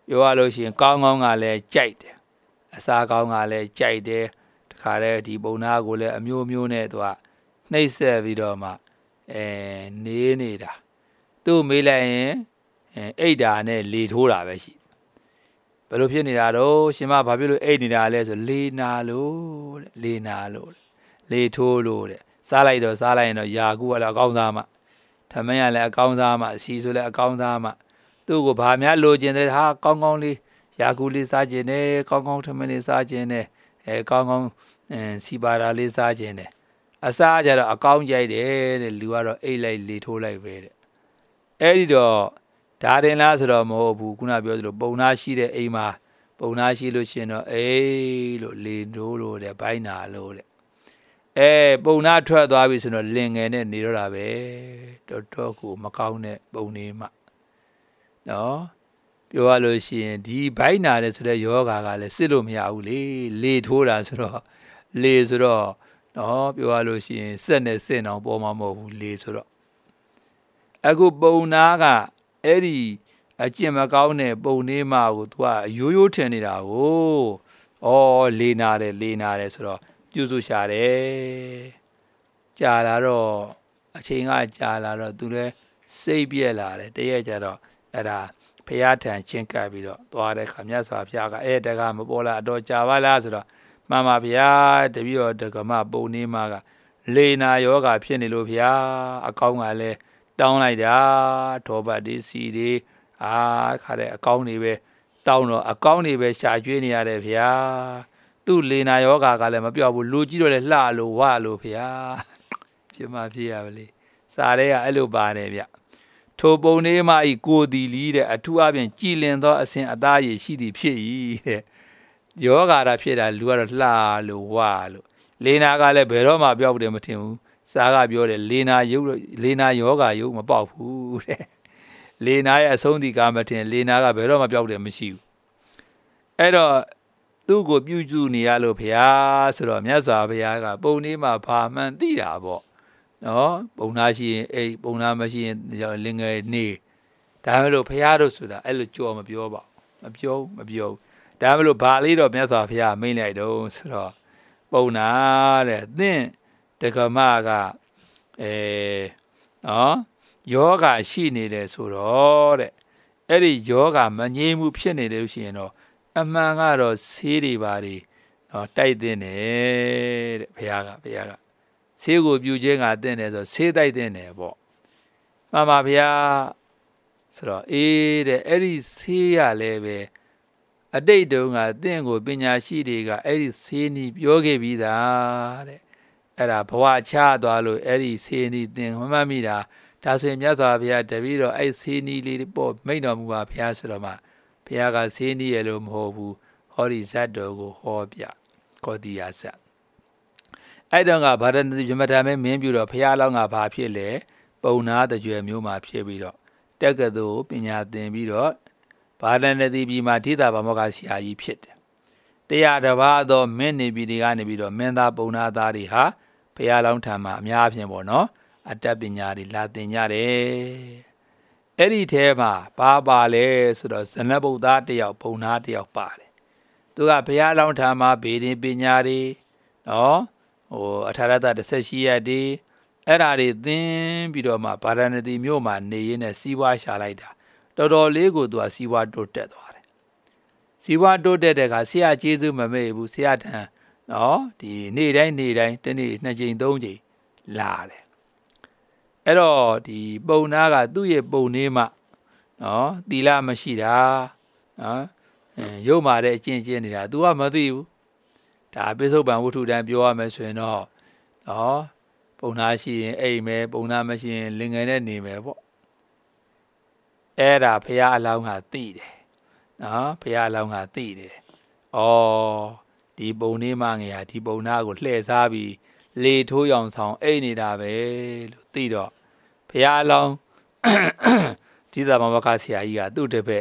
ပြောရလို့ရှိရင်ကောင်းကောင်းကလည်းကြိုက်တယ်အစားကောင်းကလည်းကြိုက်တယ်တခါတည်းဒီပုံနာကိုလည်းအမျိုးမျိုးနဲ့သူကနှိပ်စက်ပြီးတော့မှအဲနေနေတာသူ့မေးလိုက်ရင်အဲအိတ်တာနဲ့လေထိုးတာပဲရှိဘယ်လိုဖြစ်နေတာတော့ရှင်မဘာဖြစ်လို့အိတ်နေတာလဲဆိုလေနာလို့တဲ့လေနာလို့လေထိုးလို့တဲ့စားလိုက်တော့စားလိုက်ရင်တော့ယာကူကလည်းအကောင်းစားမှထမင်းကလည်းအကောင်းစားမှစီဆိုလည်းအကောင်းစားမှသူ့ကိုဘာများလိုချင်တယ်ဟာကောင်းကောင်းလေးယာကူလေးစားခြင်းနဲ့ကောင်းကောင်းထမင်းလေးစားခြင်းနဲ့အဲကောင်းကောင်းအဲစီပါတာလေးစားခြင်းနဲ့အစားကြတော့အကောင်းကြိုက်တယ်တဲ့လူကတော့အိတ်လိုက်လေထိုးလိုက်ပဲတဲ့အဲ့ဒီတော့ဒါတင်လားဆိုတော့မဟုတ်ဘူးခုနပြောသလိုပုံနာရှိတဲ့အိမ်မှာပုံနာရှိလို့ရှင်တော့အေးလို့လေထိုးလို့တဲ့ဘိုင်းနာလို့တဲ့အဲပုံနာထွက်သွားပြီဆိုတော့လင်ငယ်နဲ့နေတော့တာပဲတော်တော်ကိုမကောင်းတဲ့ပုံနေမှနော်ပြောရလို့ရှိရင်ဒီဘိုင်းနာတဲ့ဆိုတဲ့ယောဂါကလည်းစစ်လို့မရဘူးလေလေထိုးတာဆိုတော့လေဆိုတော့နော်ပြောရလို့ရှိရင်စက်နဲ့စင်အောင်ပေါ်မှာမဟုတ်ဘူးလေဆိုတော့အခုပုံနာကအဲ့ဒီအကျင့်မကောင်းတဲ့ပုံနေမှကို तू ကရိုးရိုးထင်နေတာကိုဩလေနာတယ်လေနာတယ်ဆိုတော့ပြုစုရှာတယ်ကြာလာတော့အချိန်ကကြာလာတော့ तू လည်းစိတ်ပြက်လာတယ်တရက်ကြတော့အဲ့ဒါဖះထံချင်းကပ်ပြီးတော့သွားတဲ့ခါမြတ်စွာဘုရားကအဲ့တကမပေါ်လာတော့ကြာပါလားဆိုတော့မှန်ပါဗျာတပည့်တော်ဒကမပုံနေမှာကလေနာယောဂဖြစ်နေလို့ဗျာအကောင်းကလည်းတောင်းလိုက်တာထောပတ်ဒီစီဒီအာခါတဲ့အကောင်းတွေပဲတောင်းတော့အကောင်းတွေပဲရှာကျွေးနေရတယ်ဗျာသူ့လေနာယောဂကလည်းမပြောက်ဘူးလူကြီးတော့လည်းလှလို့ဝလို့ဗျာဖြစ်မှဖြစ်ရပါလေစာထဲကအဲ့လိုပါတယ်ဗျထိုပုံနေမှာဤကိုတီလီတဲ့အထူးအပြင်ကြည်လင်သောအစဉ်အသားရည်ရှိသည်ဖြစ်၏တဲ့ယောဂါတာဖြစ်တာလူကတော့လှလို့ဝလို့လေနာကလည်းဘယ်တော့မှပြောက်တယ်မထင်ဘူးစာကပြောတယ်လေနာယုတ်လေနာယောဂါယုတ်မပေါက်ဘူးတဲ့လေနာရဲ့အဆုံးဒီကမထင်လေနာကဘယ်တော့မှပြောက်တယ်မရှိဘူးအဲ့တော့သူ့ကိုပြုစုနေရလို့ဘုရားဆိုတော့မြတ်စွာဘုရားကပုံနေမှာဘာမှန်သိတာပေါ့နော်ပုံနာရှိရင်အိပုံနာမရှိရင်လင်ငယ်နေဒါမှမဟုတ်ဘုရားတို့ဆိုတာအဲ့လိုကြော်မပြောပါမပြောမပြောဒါမှမဟုတ်ဘာလေးတော့မြတ်စွာဘုရားမိန့်လိုက်တော့ဆိုတော့ပုံနာတဲ့သင်တက္ကမကအဲနော်ယောဂရှိနေတယ်ဆိုတော့တဲ့အဲ့ဒီယောဂမငြိမ်းမှုဖြစ်နေတယ်လို့ရှိရင်တော့အမှန်ကတော့ဆေးတွေပါတွေနော်တိုက်တဲ့တယ်တဲ့ဘုရားကဘုရားကဆေးကိုပြူခြင်းကတဲ့တယ်ဆိုဆေးတိုက်တဲ့တယ်ပေါ့မှန်ပါဘုရားဆိုတော့အေးတဲ့အဲ့ဒီဆေးရလည်းပဲအတိတ်တုန်းကသင်ကိုပညာရှိတွေကအဲ့ဒီဆေးနီးပြောခဲ့ပြီးသားတဲ့အဲ့ဒါဘဝချသွားလို့အဲ့ဒီဆေးနီးသင်မမှတ်မိတာဒါဆိုရင်မြတ်စွာဘုရားတပည့်တော်အဲ့ဆေးနီးလေးပေါ့မိန့်တော်မူပါဘုရားဆိုတော့မှဘုရားကဆေးနီးရလို့မဟုတ်ဘူးဟောဒီဇတ်တော်ကိုဟောပြကောတိယဇတ်အဲ့တော့ကဗာရဏသီမြမထာမဲမင်းပြုတော့ဘုရားလောင်းကဘာဖြစ်လဲပုံနာတကြွယ်မျိုးမှာဖြစ်ပြီးတော့တက္ကသိုလ်ပညာသင်ပြီးတော့ဗာရဏသီပြည်မှာထိတာဗမောကဆရာကြီးဖြစ်တယ်တရားတစ်ပါးသောမင်းနေပြည်တွေကနေပြီးတော့မင်းသားပုံနာသားတွေဟာဘုရားလောင်းထံမှာအများအပြားပေါ့နော်အတတ်ပညာတွေလာသင်ကြတယ်အဲ့ဒီထဲမှာဘာပါလဲဆိုတော့ဇနဗုဒ္ဓတယောက်ပုံနာတယောက်ပါတယ်သူကဘုရားလောင်းထံမှာဗေဒင်ပညာတွေနော်ဟိုအထာရတတစ်ဆက်ရှိရတဲ့အဲ့ဓာတွေသင်ပြီးတော့မှဗာရဏသီမြို့မှာနေရင်းနဲ့စီးပွားရှာလိုက်တာတော်တော်လေးကိုသူကစီးပွားတိုးတက်သွားတယ်စီးပွားတိုးတက်တဲ့ကဆရာကျေးဇူးမမေ့ဘူးဆရာထံနော်ဒီနေ့တိုင်းနေ့တိုင်းတနေ့နှစ်ချိန်သုံးချိန်လာတယ်အဲ့တော့ဒီပုံနာကသူ့ရဲ့ပုံနေမှနော်သီလမရှိတာနော်ရုပ်မာတဲ့အကျင့်ကျင့်နေတာ तू ကမသိဘူးဒါပိဿုပံဝတ္ထုတန်ပြောရမယ်ဆိုရင်တော့နော်ပုံနာရှိရင်အိမ်မယ်ပုံနာမရှိရင်လင်ငယ်နဲ့နေမယ်ပေါ့အဲ့ဒါဘုရားအလောင်းကသိတယ်နော်ဘုရားအလောင်းကသိတယ်ဩဒီပုံနေမှငယ်ဟာဒီပုံနာကိုလှည့်စားပြီးလေထိုးရောင်ဆောင်အိတ်နေတာပဲလို့သိတော့ဘုရားအလောင်းဒီသာမမကဆရာကြီးကသူ့တပည့်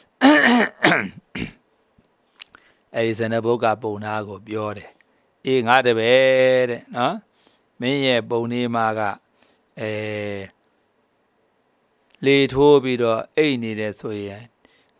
အဲ့ဒီဇနဘုတ်ကပုံနာကိုပြောတယ်အေးငါတပည့်တဲ့နော်မင်းရဲ့ပုံနေမှာကအဲလေထိုးပြီးတော့အိတ်နေတယ်ဆိုရင်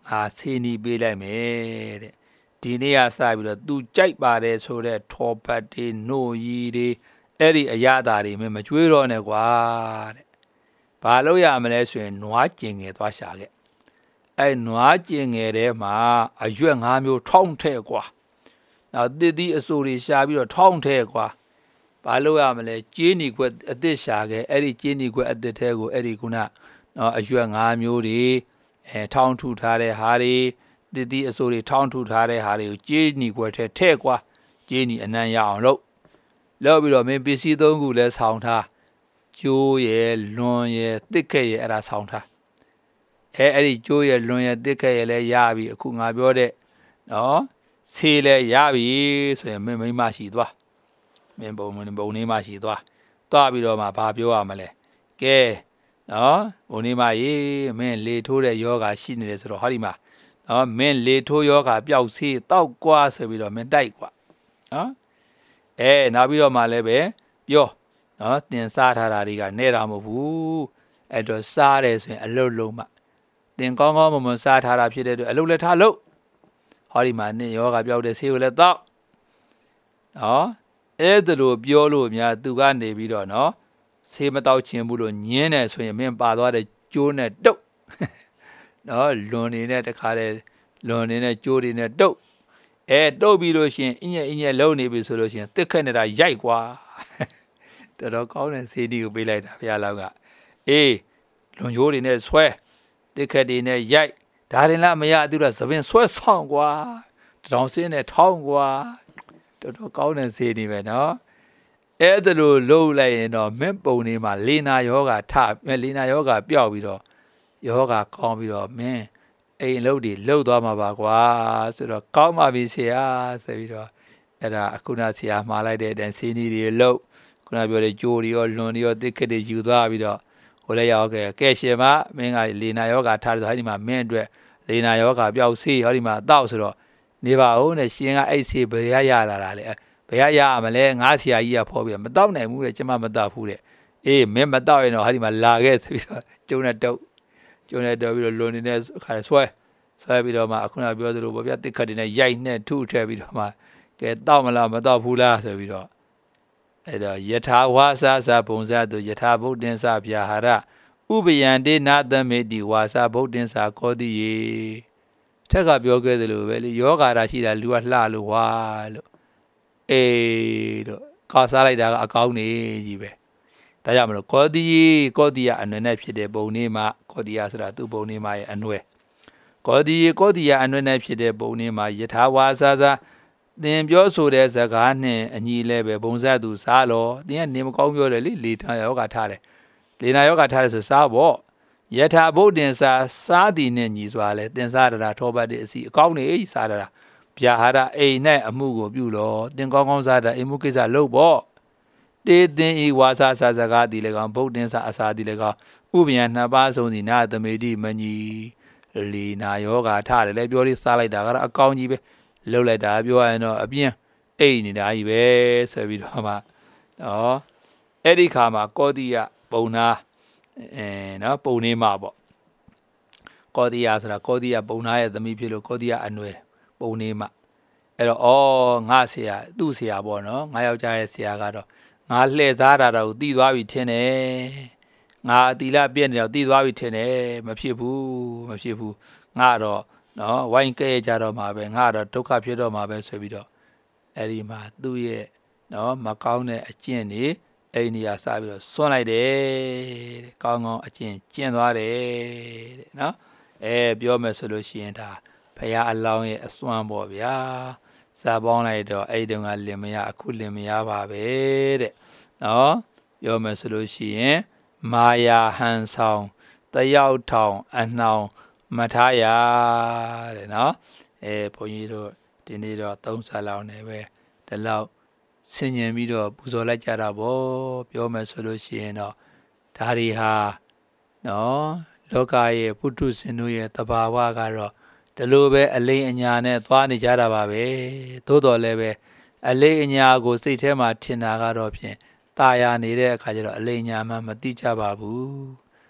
ငါဆေးနီးပေးလိုက်မယ်တဲ့ဒီနေ့ကစပြီးတော့သူကြိုက်ပါတယ်ဆိုတဲ့ထောပတ်တွေနှိုရီတွေအဲ့ဒီအရသာတွေမကျွေးတော့နဲ့ကွာတဲ့ဘာလို့ရမလဲဆိုရင်နွားကျင်ငယ်သွားရှာခဲ့အဲ့နွားကျင်ငယ်ထဲမှာအရွက်ငါးမျိုးထောင်းထဲကွာနောက်တည်တည်အစိုးတွေရှာပြီးတော့ထောင်းထဲကွာဘာလို့ရမလဲကြေးနီခွက်အသစ်ရှာခဲ့အဲ့ဒီကြေးနီခွက်အသစ်ထဲကိုအဲ့ဒီခုနနော်အရွက်ငါးမျိုးတွေအဲထောင်းထုထားတဲ့ဟာတွေတည်တည်အစိုးတွေထောင်းထုထားတဲ့ဟာတွေကိုကြေးနီခွက်ထဲထဲကွာကြေးနီအနံ့ရအောင်လုပ်လုပ်ပြီးတော့မင်းပစ္စည်းသုံးခုလဲဆောင်းထားကျိုးရယ်လွန်ရယ်တစ်ခက်ရယ်အဲ့ဒါဆောင်းထားအဲအဲ့ဒီကျိုးရယ်လွန်ရယ်တစ်ခက်ရယ်လဲရပြီအခုငါပြောတဲ့နော်ဆေးလဲရပြီဆိုရင်မင်းမိမရှိသွားမင်းပုံပုံနေမရှိသွားသွားပြီးတော့မှဘာပြောရမလဲကဲနော်ဘုံနေမရေမင်းလေထိုးတဲ့ယောဂါရှိနေတယ်ဆိုတော့ဟောဒီမှာနော်မင်းလေထိုးယောဂါပျောက်ဆေးတောက်ကွာဆိုပြီးတော့မင်းတိုက်ကွာနော်အဲနောက်ပြီးတော့မှလည်းပဲပြောနော်တင်စားထားတာတွေကနဲ့တာမဟုတ်ဘူးအဲ့တော့စားတယ်ဆိုရင်အလုတ်လုံးမှတင်ကောင်းကောင်းမွန်မွန်စားထားတာဖြစ်တဲ့အတွက်အလုတ်လည်းထားလို့ဟောဒီမှာနင်ယောဂါပျောက်တဲ့ဆေးကိုလည်းတောက်နော်အဲ့ဒါလိုပြောလို့များသူကနေပြီးတော့နော်ဆေးမတောက်ခြင်းဘူးလို့ညင်းတယ်ဆိုရင်မင်းပါသွားတဲ့ကျိုးနဲ့တုတ်နော်လွန်နေတဲ့တခါလေလွန်နေတဲ့ကျိုးတွေနဲ့တုတ်အဲတုတ်ပြီးလို့ရှိရင်အင်းရဲ့အင်းရဲ့လုံနေပြီဆိုလို့ရှိရင်တစ်ခက်နေတာရိုက်ကွာတော်တော်ကောင်းတဲ့ဆေးဒီကိုပေးလိုက်တာဘုရားလောက်ကအေးလွန်ကျိုးတွေနဲ့ဆွဲတစ်ခက်တွေနဲ့ရိုက်ဒါရင်လားမရသူကသပင်ဆွဲဆောင်ကွာတောင်စင်းနဲ့ထောင်းကွာတော်တော်ကောင်းတဲ့ဆေးဒီပဲနော်အဲ့ဒါလိုလုပ်လိုက်ရင်တော့မင်းပုံနေမှာလေနာယောဂါထလေနာယောဂါပျောက်ပြီးတော့ယောဂါကောင်းပြီးတော့မင်းအိမ်လုပ်တွေလှုပ်သွားမှာပါကွာဆိုတော့ကောင်းပါပြီဆရာဆိုပြီးတော့အဲ့ဒါအခုနဆရာမှားလိုက်တဲ့အတိုင်းဆေးနီးတွေလှုပ်ခုနပြောတဲ့ကြိုးတွေရောလွန်တွေရောတစ်ခက်တွေယူသွားပြီးတော့ဟိုလည်းရောက်ခဲ့ကဲရှင်မမင်းကလေနာယောဂါထားဆိုဟဲ့ဒီမှာမင်းအတွက်လေနာယောဂါပျောက်ဆေးဟောဒီမှာတောက်ဆိုတော့နေပါဦးနဲ့ရှင်ကအဲ့ဆေးဘယ်ရရလာတာလဲဘယ်ရရမလဲငါဆရာကြီးကဖော်ပြီးမတောက်နိုင်ဘူးတဲ့ကျမမတောက်ဘူးတဲ့အေးမင်းမတောက်ရင်တော့ဟဲ့ဒီမှာလာခဲ့ဆိုပြီးတော့ကျုံနဲ့တုတ်ကျုံနဲ့တုတ်ပြီးတော့လွန်နေတဲ့ခါဆွဲဆွဲပြီးတော့မှအခုနပြောသလိုပေါ့ဗျာတစ်ခတ်တွေနဲ့ရိုက်နဲ့ထုထည့်ပြီးတော့မှကဲတောက်မလားမတောက်ဘူးလားဆိုပြီးတော့အဲ့တော့ယထာဝါစာစာပုံစံတို့ယထာဗုဒ္ဓင်္စဗျာဟာရဥပယံတေနာသမေတိဝါစာဗုဒ္ဓင်္စကောတိယေထက်ကပြောခဲ့သလိုပဲလေယောဂါရာရှိတာလူကလှလို့ဝါလို့အေးတော့ကာစားလိုက်တာကအကောင်းနေကြီးပဲဒါကြောင့်မလို့ကောတိကောတိယအနွယ်နဲ့ဖြစ်တဲ့ပုံနေမှာကောတိယဆိုတာသူ့ပုံနေမှာရဲ့အနွယ်ကောတိကောတိယအနွယ်နဲ့ဖြစ်တဲ့ပုံနေမှာယထာဝါစာစာသင်ပြောဆိုတဲ့စကားနဲ့အညီလဲပဲဘုံဆက်သူစားလို့သင်ကနေမကောင်းပြောတယ်လေလေထာယောဂါထားတယ်လေနာယောဂါထားတယ်ဆိုစားပေါ့ယထာဗုဒ္ဓင်္စာစားသည်နဲ့ညီစွာလဲသင်စားရတာထောပတ်တဲ့အစီအကောင်းနေစားရတာဗျာဟာရအိမ်နဲ့အမှုကိုပြုလို့သင်ကောင်းကောင်းစားတာအိမ်မှုကိစ္စလုပ်ပေါ့တေသင်ဤဝါစာစာစကားသည်လည်းကောင်းဗုဒ္ဓင်္စာအစာသည်လည်းကောင်းဥပယံနှစ်ပါးဆုံးသည်နာသမေတိမညီလေနာယောဂါထားတယ်လဲပြောလေးစားလိုက်တာကတော့အကောင်းကြီးပဲလှုပ်လိုက်တာပြောရရင်တော့အပြင်းအိတ်နေတာကြီးပဲဆိုပြီးတော့မှနော်အဲ့ဒီခါမှာကောတိယပုံနာအဲနော်ပုံနေမှာပေါ့ကောတိယဆိုတာကောတိယပုံနာရဲ့သမီးဖြစ်လို့ကောတိယအနွယ်ပုံနေမှာအဲ့တော့ဩငါဆရာသူ့ဆရာပေါ့နော်ငါယောက်ျားရဲ့ဆရာကတော့ငါလှည့်စားတာတော့တည်သွားပြီထင်တယ်ငါအတီလပြည့်နေတော့တည်သွားပြီထင်တယ်မဖြစ်ဘူးမဖြစ်ဘူးငါတော့နော်ဝိုင်းကဲကြတော့မှာပဲငါတော့ဒုက္ခဖြစ်တော့မှာပဲဆိုပြီးတော့အဲ့ဒီမှာသူ့ရဲ့နော်မကောင်းတဲ့အကျင့်တွေအဲ့ဒီနေရာစပြီးတော့စွန့်လိုက်တယ်တဲ့ကောင်းကောင်းအကျင့်ကျင့်သွားတယ်တဲ့နော်အဲပြောမယ်ဆိုလို့ရှိရင်ဒါဘုရားအလောင်းရဲ့အစွမ်းပေါ့ဗျာဇာပေါင်းလိုက်တော့အဲ့ဒီတုန်းကလင်မယားအခုလင်မယားပါပဲတဲ့နော်ပြောမယ်ဆိုလို့ရှိရင်မာယာဟန်ဆောင်တယောက်ထောင်အနှောင်မထားရတဲ့နော်အဲဘုန်းကြီးတို့ဒီနေ့တော့သုံးဆလောက်နေပဲဒီလောက်ဆင်ញင်ပြီးတော့ပူဇော်လိုက်ကြတာပေါ့ပြောမယ်ဆိုလို့ရှိရင်တော့ဒါတွေဟာနော်လောကရဲ့ပုထုဇဉ်တို့ရဲ့တဘာဝကတော့ဒီလိုပဲအလိမ်အညာနဲ့သွားနေကြတာပါပဲသို့တော်လည်းပဲအလိမ်အညာကိုစိတ်ထဲမှာထင်တာကတော့ဖြင့်ตาရနေတဲ့အခါကျတော့အလိမ်အညာမှမသိကြပါဘူး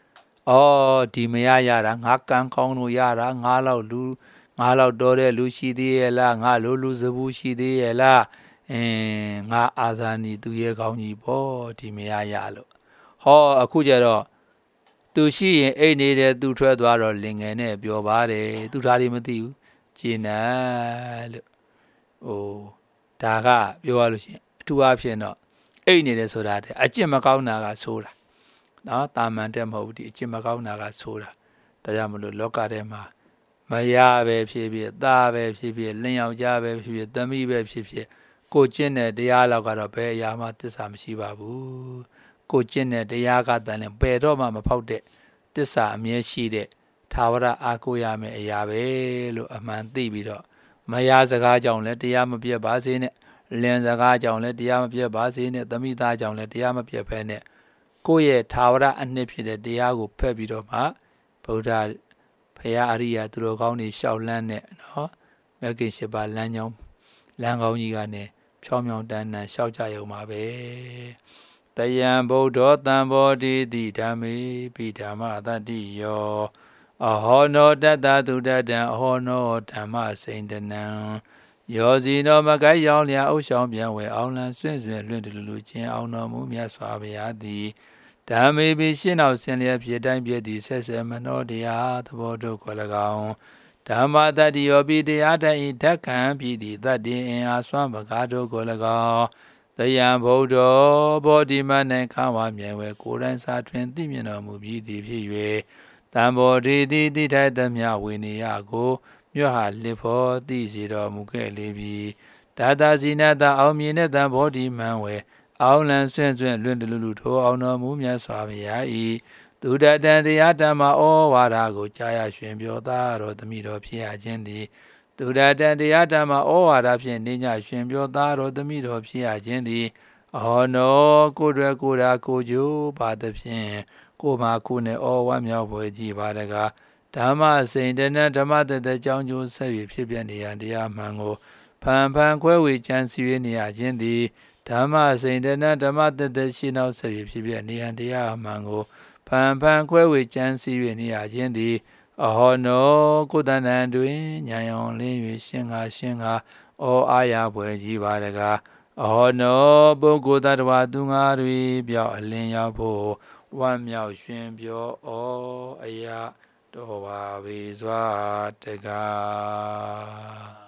哦ဒီမရရတာငါကန်ကောင်းလို့ရတာငါလောက်လူငါလောက်တော်တဲ့လူရှိသေးရဲ့လားငါလိုလူစဘူးရှိသေးရဲ့လားအင်းငါအာဇာနည်သူရဲ့ကောင်းကြီးပေါ့ဒီမရရလို့ဟောအခုကျတော့သူရှိရင်အိတ်နေတဲ့သူထွက်သွားတော့လင်ငယ်နဲ့ပြောပါတယ်သူဒါတွေမသိဘူးဂျင်းနာလို့ဟိုဒါကပြောရလို့ရှိရင်အထူးအဖြစ်တော့အိတ်နေတယ်ဆိုတာတဲ့အကျင့်မကောင်းတာကဆိုတာနော်တာမန်တက်မဟုတ်ဘူးဒီအကျင့်မကောင်းတာကဆိုတာဒါကြောင့်မလို့လောကထဲမှာမရပဲဖြစ်ဖြစ်သားပဲဖြစ်ဖြစ်လင်းယောက်ျားပဲဖြစ်ဖြစ်သမီးပဲဖြစ်ဖြစ်ကိုကျင့်တဲ့တရားလောက်ကတော့ဘယ်အရာမှသစ္စာမရှိပါဘူးကိုကျင့်တဲ့တရားကတည်းကဘယ်တော့မှမဖောက်တဲ့သစ္စာအမြဲရှိတဲ့သာဝရအားကိုးရမယ့်အရာပဲလို့အမှန်သိပြီးတော့မရစကားကြောင့်လည်းတရားမပြတ်ပါစေနဲ့လင်းစကားကြောင့်လည်းတရားမပြတ်ပါစေနဲ့သမီးသားကြောင့်လည်းတရားမပြတ်ဘဲနဲ့ကိုယ့်ရဲ့သာဝရအနှစ်ဖြစ်တဲ့တရားကိုဖက်ပြီးတော့မှဗုဒ္ဓဘုရားအရိယာသူတော်ကောင်းတွေရှောက်လန်းနဲ့နော်မြတ်ကိရှိပါလမ်းကြောင်းလမ်းကောင်းကြီးကနေဖြောင်းဖြောင်းတန်းတန်းရှောက်ကြရုံပါပဲတယံဗုဒ္ဓောတံဘောတိတိဓမ္မေပိဓမ္မတတ္တိယောအဟောနောတတ္တသုတတံအဟောနောဓမ္မစိန်တနံယောဇီနောမကိုက်ရောင်လျာအုပ်ဆောင်ပြန်ဝဲအောင်လန်းဆွင့်ဆွင့်လွင့်တလူလူချင်းအောင်တော်မူမြတ်စွာဘုရားသည်ဓမ္မေပိရှင်းတော်ဆင်လျက်ဖြစ်တိုင်းဖြစ်သည်ဆက်ဆက်မနောတရားသဘောတို့ကို၎င်းဓမ္မတတ္တိယောပိတရားတဤဓက္ခံပြည်သည်တတ္တိအင်အားစွမ်းပကားတို့ကို၎င်းတယံဗုဒ္ဓောဘောဓိမနှင့်ခါဝမြဲဝဲကိုယ်တိုင်စာထွင်သိမြင်တော်မူပြီးသည်ဖြစ်၍တံဘောဓိတိတိထိုက်သမျှဝေနေယကိုမြတ်ဟာလစ်ဖို့သိစေတော်မူခဲ့လေပြီဒါတာဇိနတအောင်မြင်တဲ့တံဘောဓိမှန်ဝဲအောင်လန်းဆွင့်ဆွင့်လွင့်တလူလူထိုးအောင်တော်မူမြတ်စွာဘုရားဤသူတတန်တရားဓမ္မဩဝါဒကိုကြားရရှင်ပြောသားတော်သမီးတော်ဖြစ်ရခြင်းသည်သူတတန်တရားဓမ္မဩဝါဒဖြင့်နေညရှင်ပြောသားတော်သမီးတော်ဖြစ်ရခြင်းသည်အောနောကိုယ်ရွယ်ကိုယ်ရာကိုကျိုးပါသဖြင့်ကိုမှာကိုနဲ့ဩဝါမြောက်ပွဲကြည်ပါတကားဓမ္မစိန်တနဓမ္မတသက်ကြောင်းကျိုးဆက်၍ဖြစ်ပြနေရန်တရားမှန်ကိုဖန်ဖန်ခွဲဝေကြံစည်၍နေရခြင်းသည်ဓမ္မစိန်တနဓမ္မတသက်ရှိနောက်ဆက်၍ဖြစ်ပြနေရန်တရားမှန်ကိုဖန်ဖန်ခွဲဝေကြံစည်၍နေရခြင်းသည်အဟောနောကိုယ်တန်တန်တွင်ညာယောင်လင်း၍ရှင်းငါရှင်းငါဩအာရပွဲကြီးပါတကားအဟောနောပုဂ္ဂိုလ်တ attva သူငါတွေပြောက်အလင်းရောက်ဖို့ဝမ်းမြောက်ရှင်ပြောဩအရာတော်ပါပေစွာတကား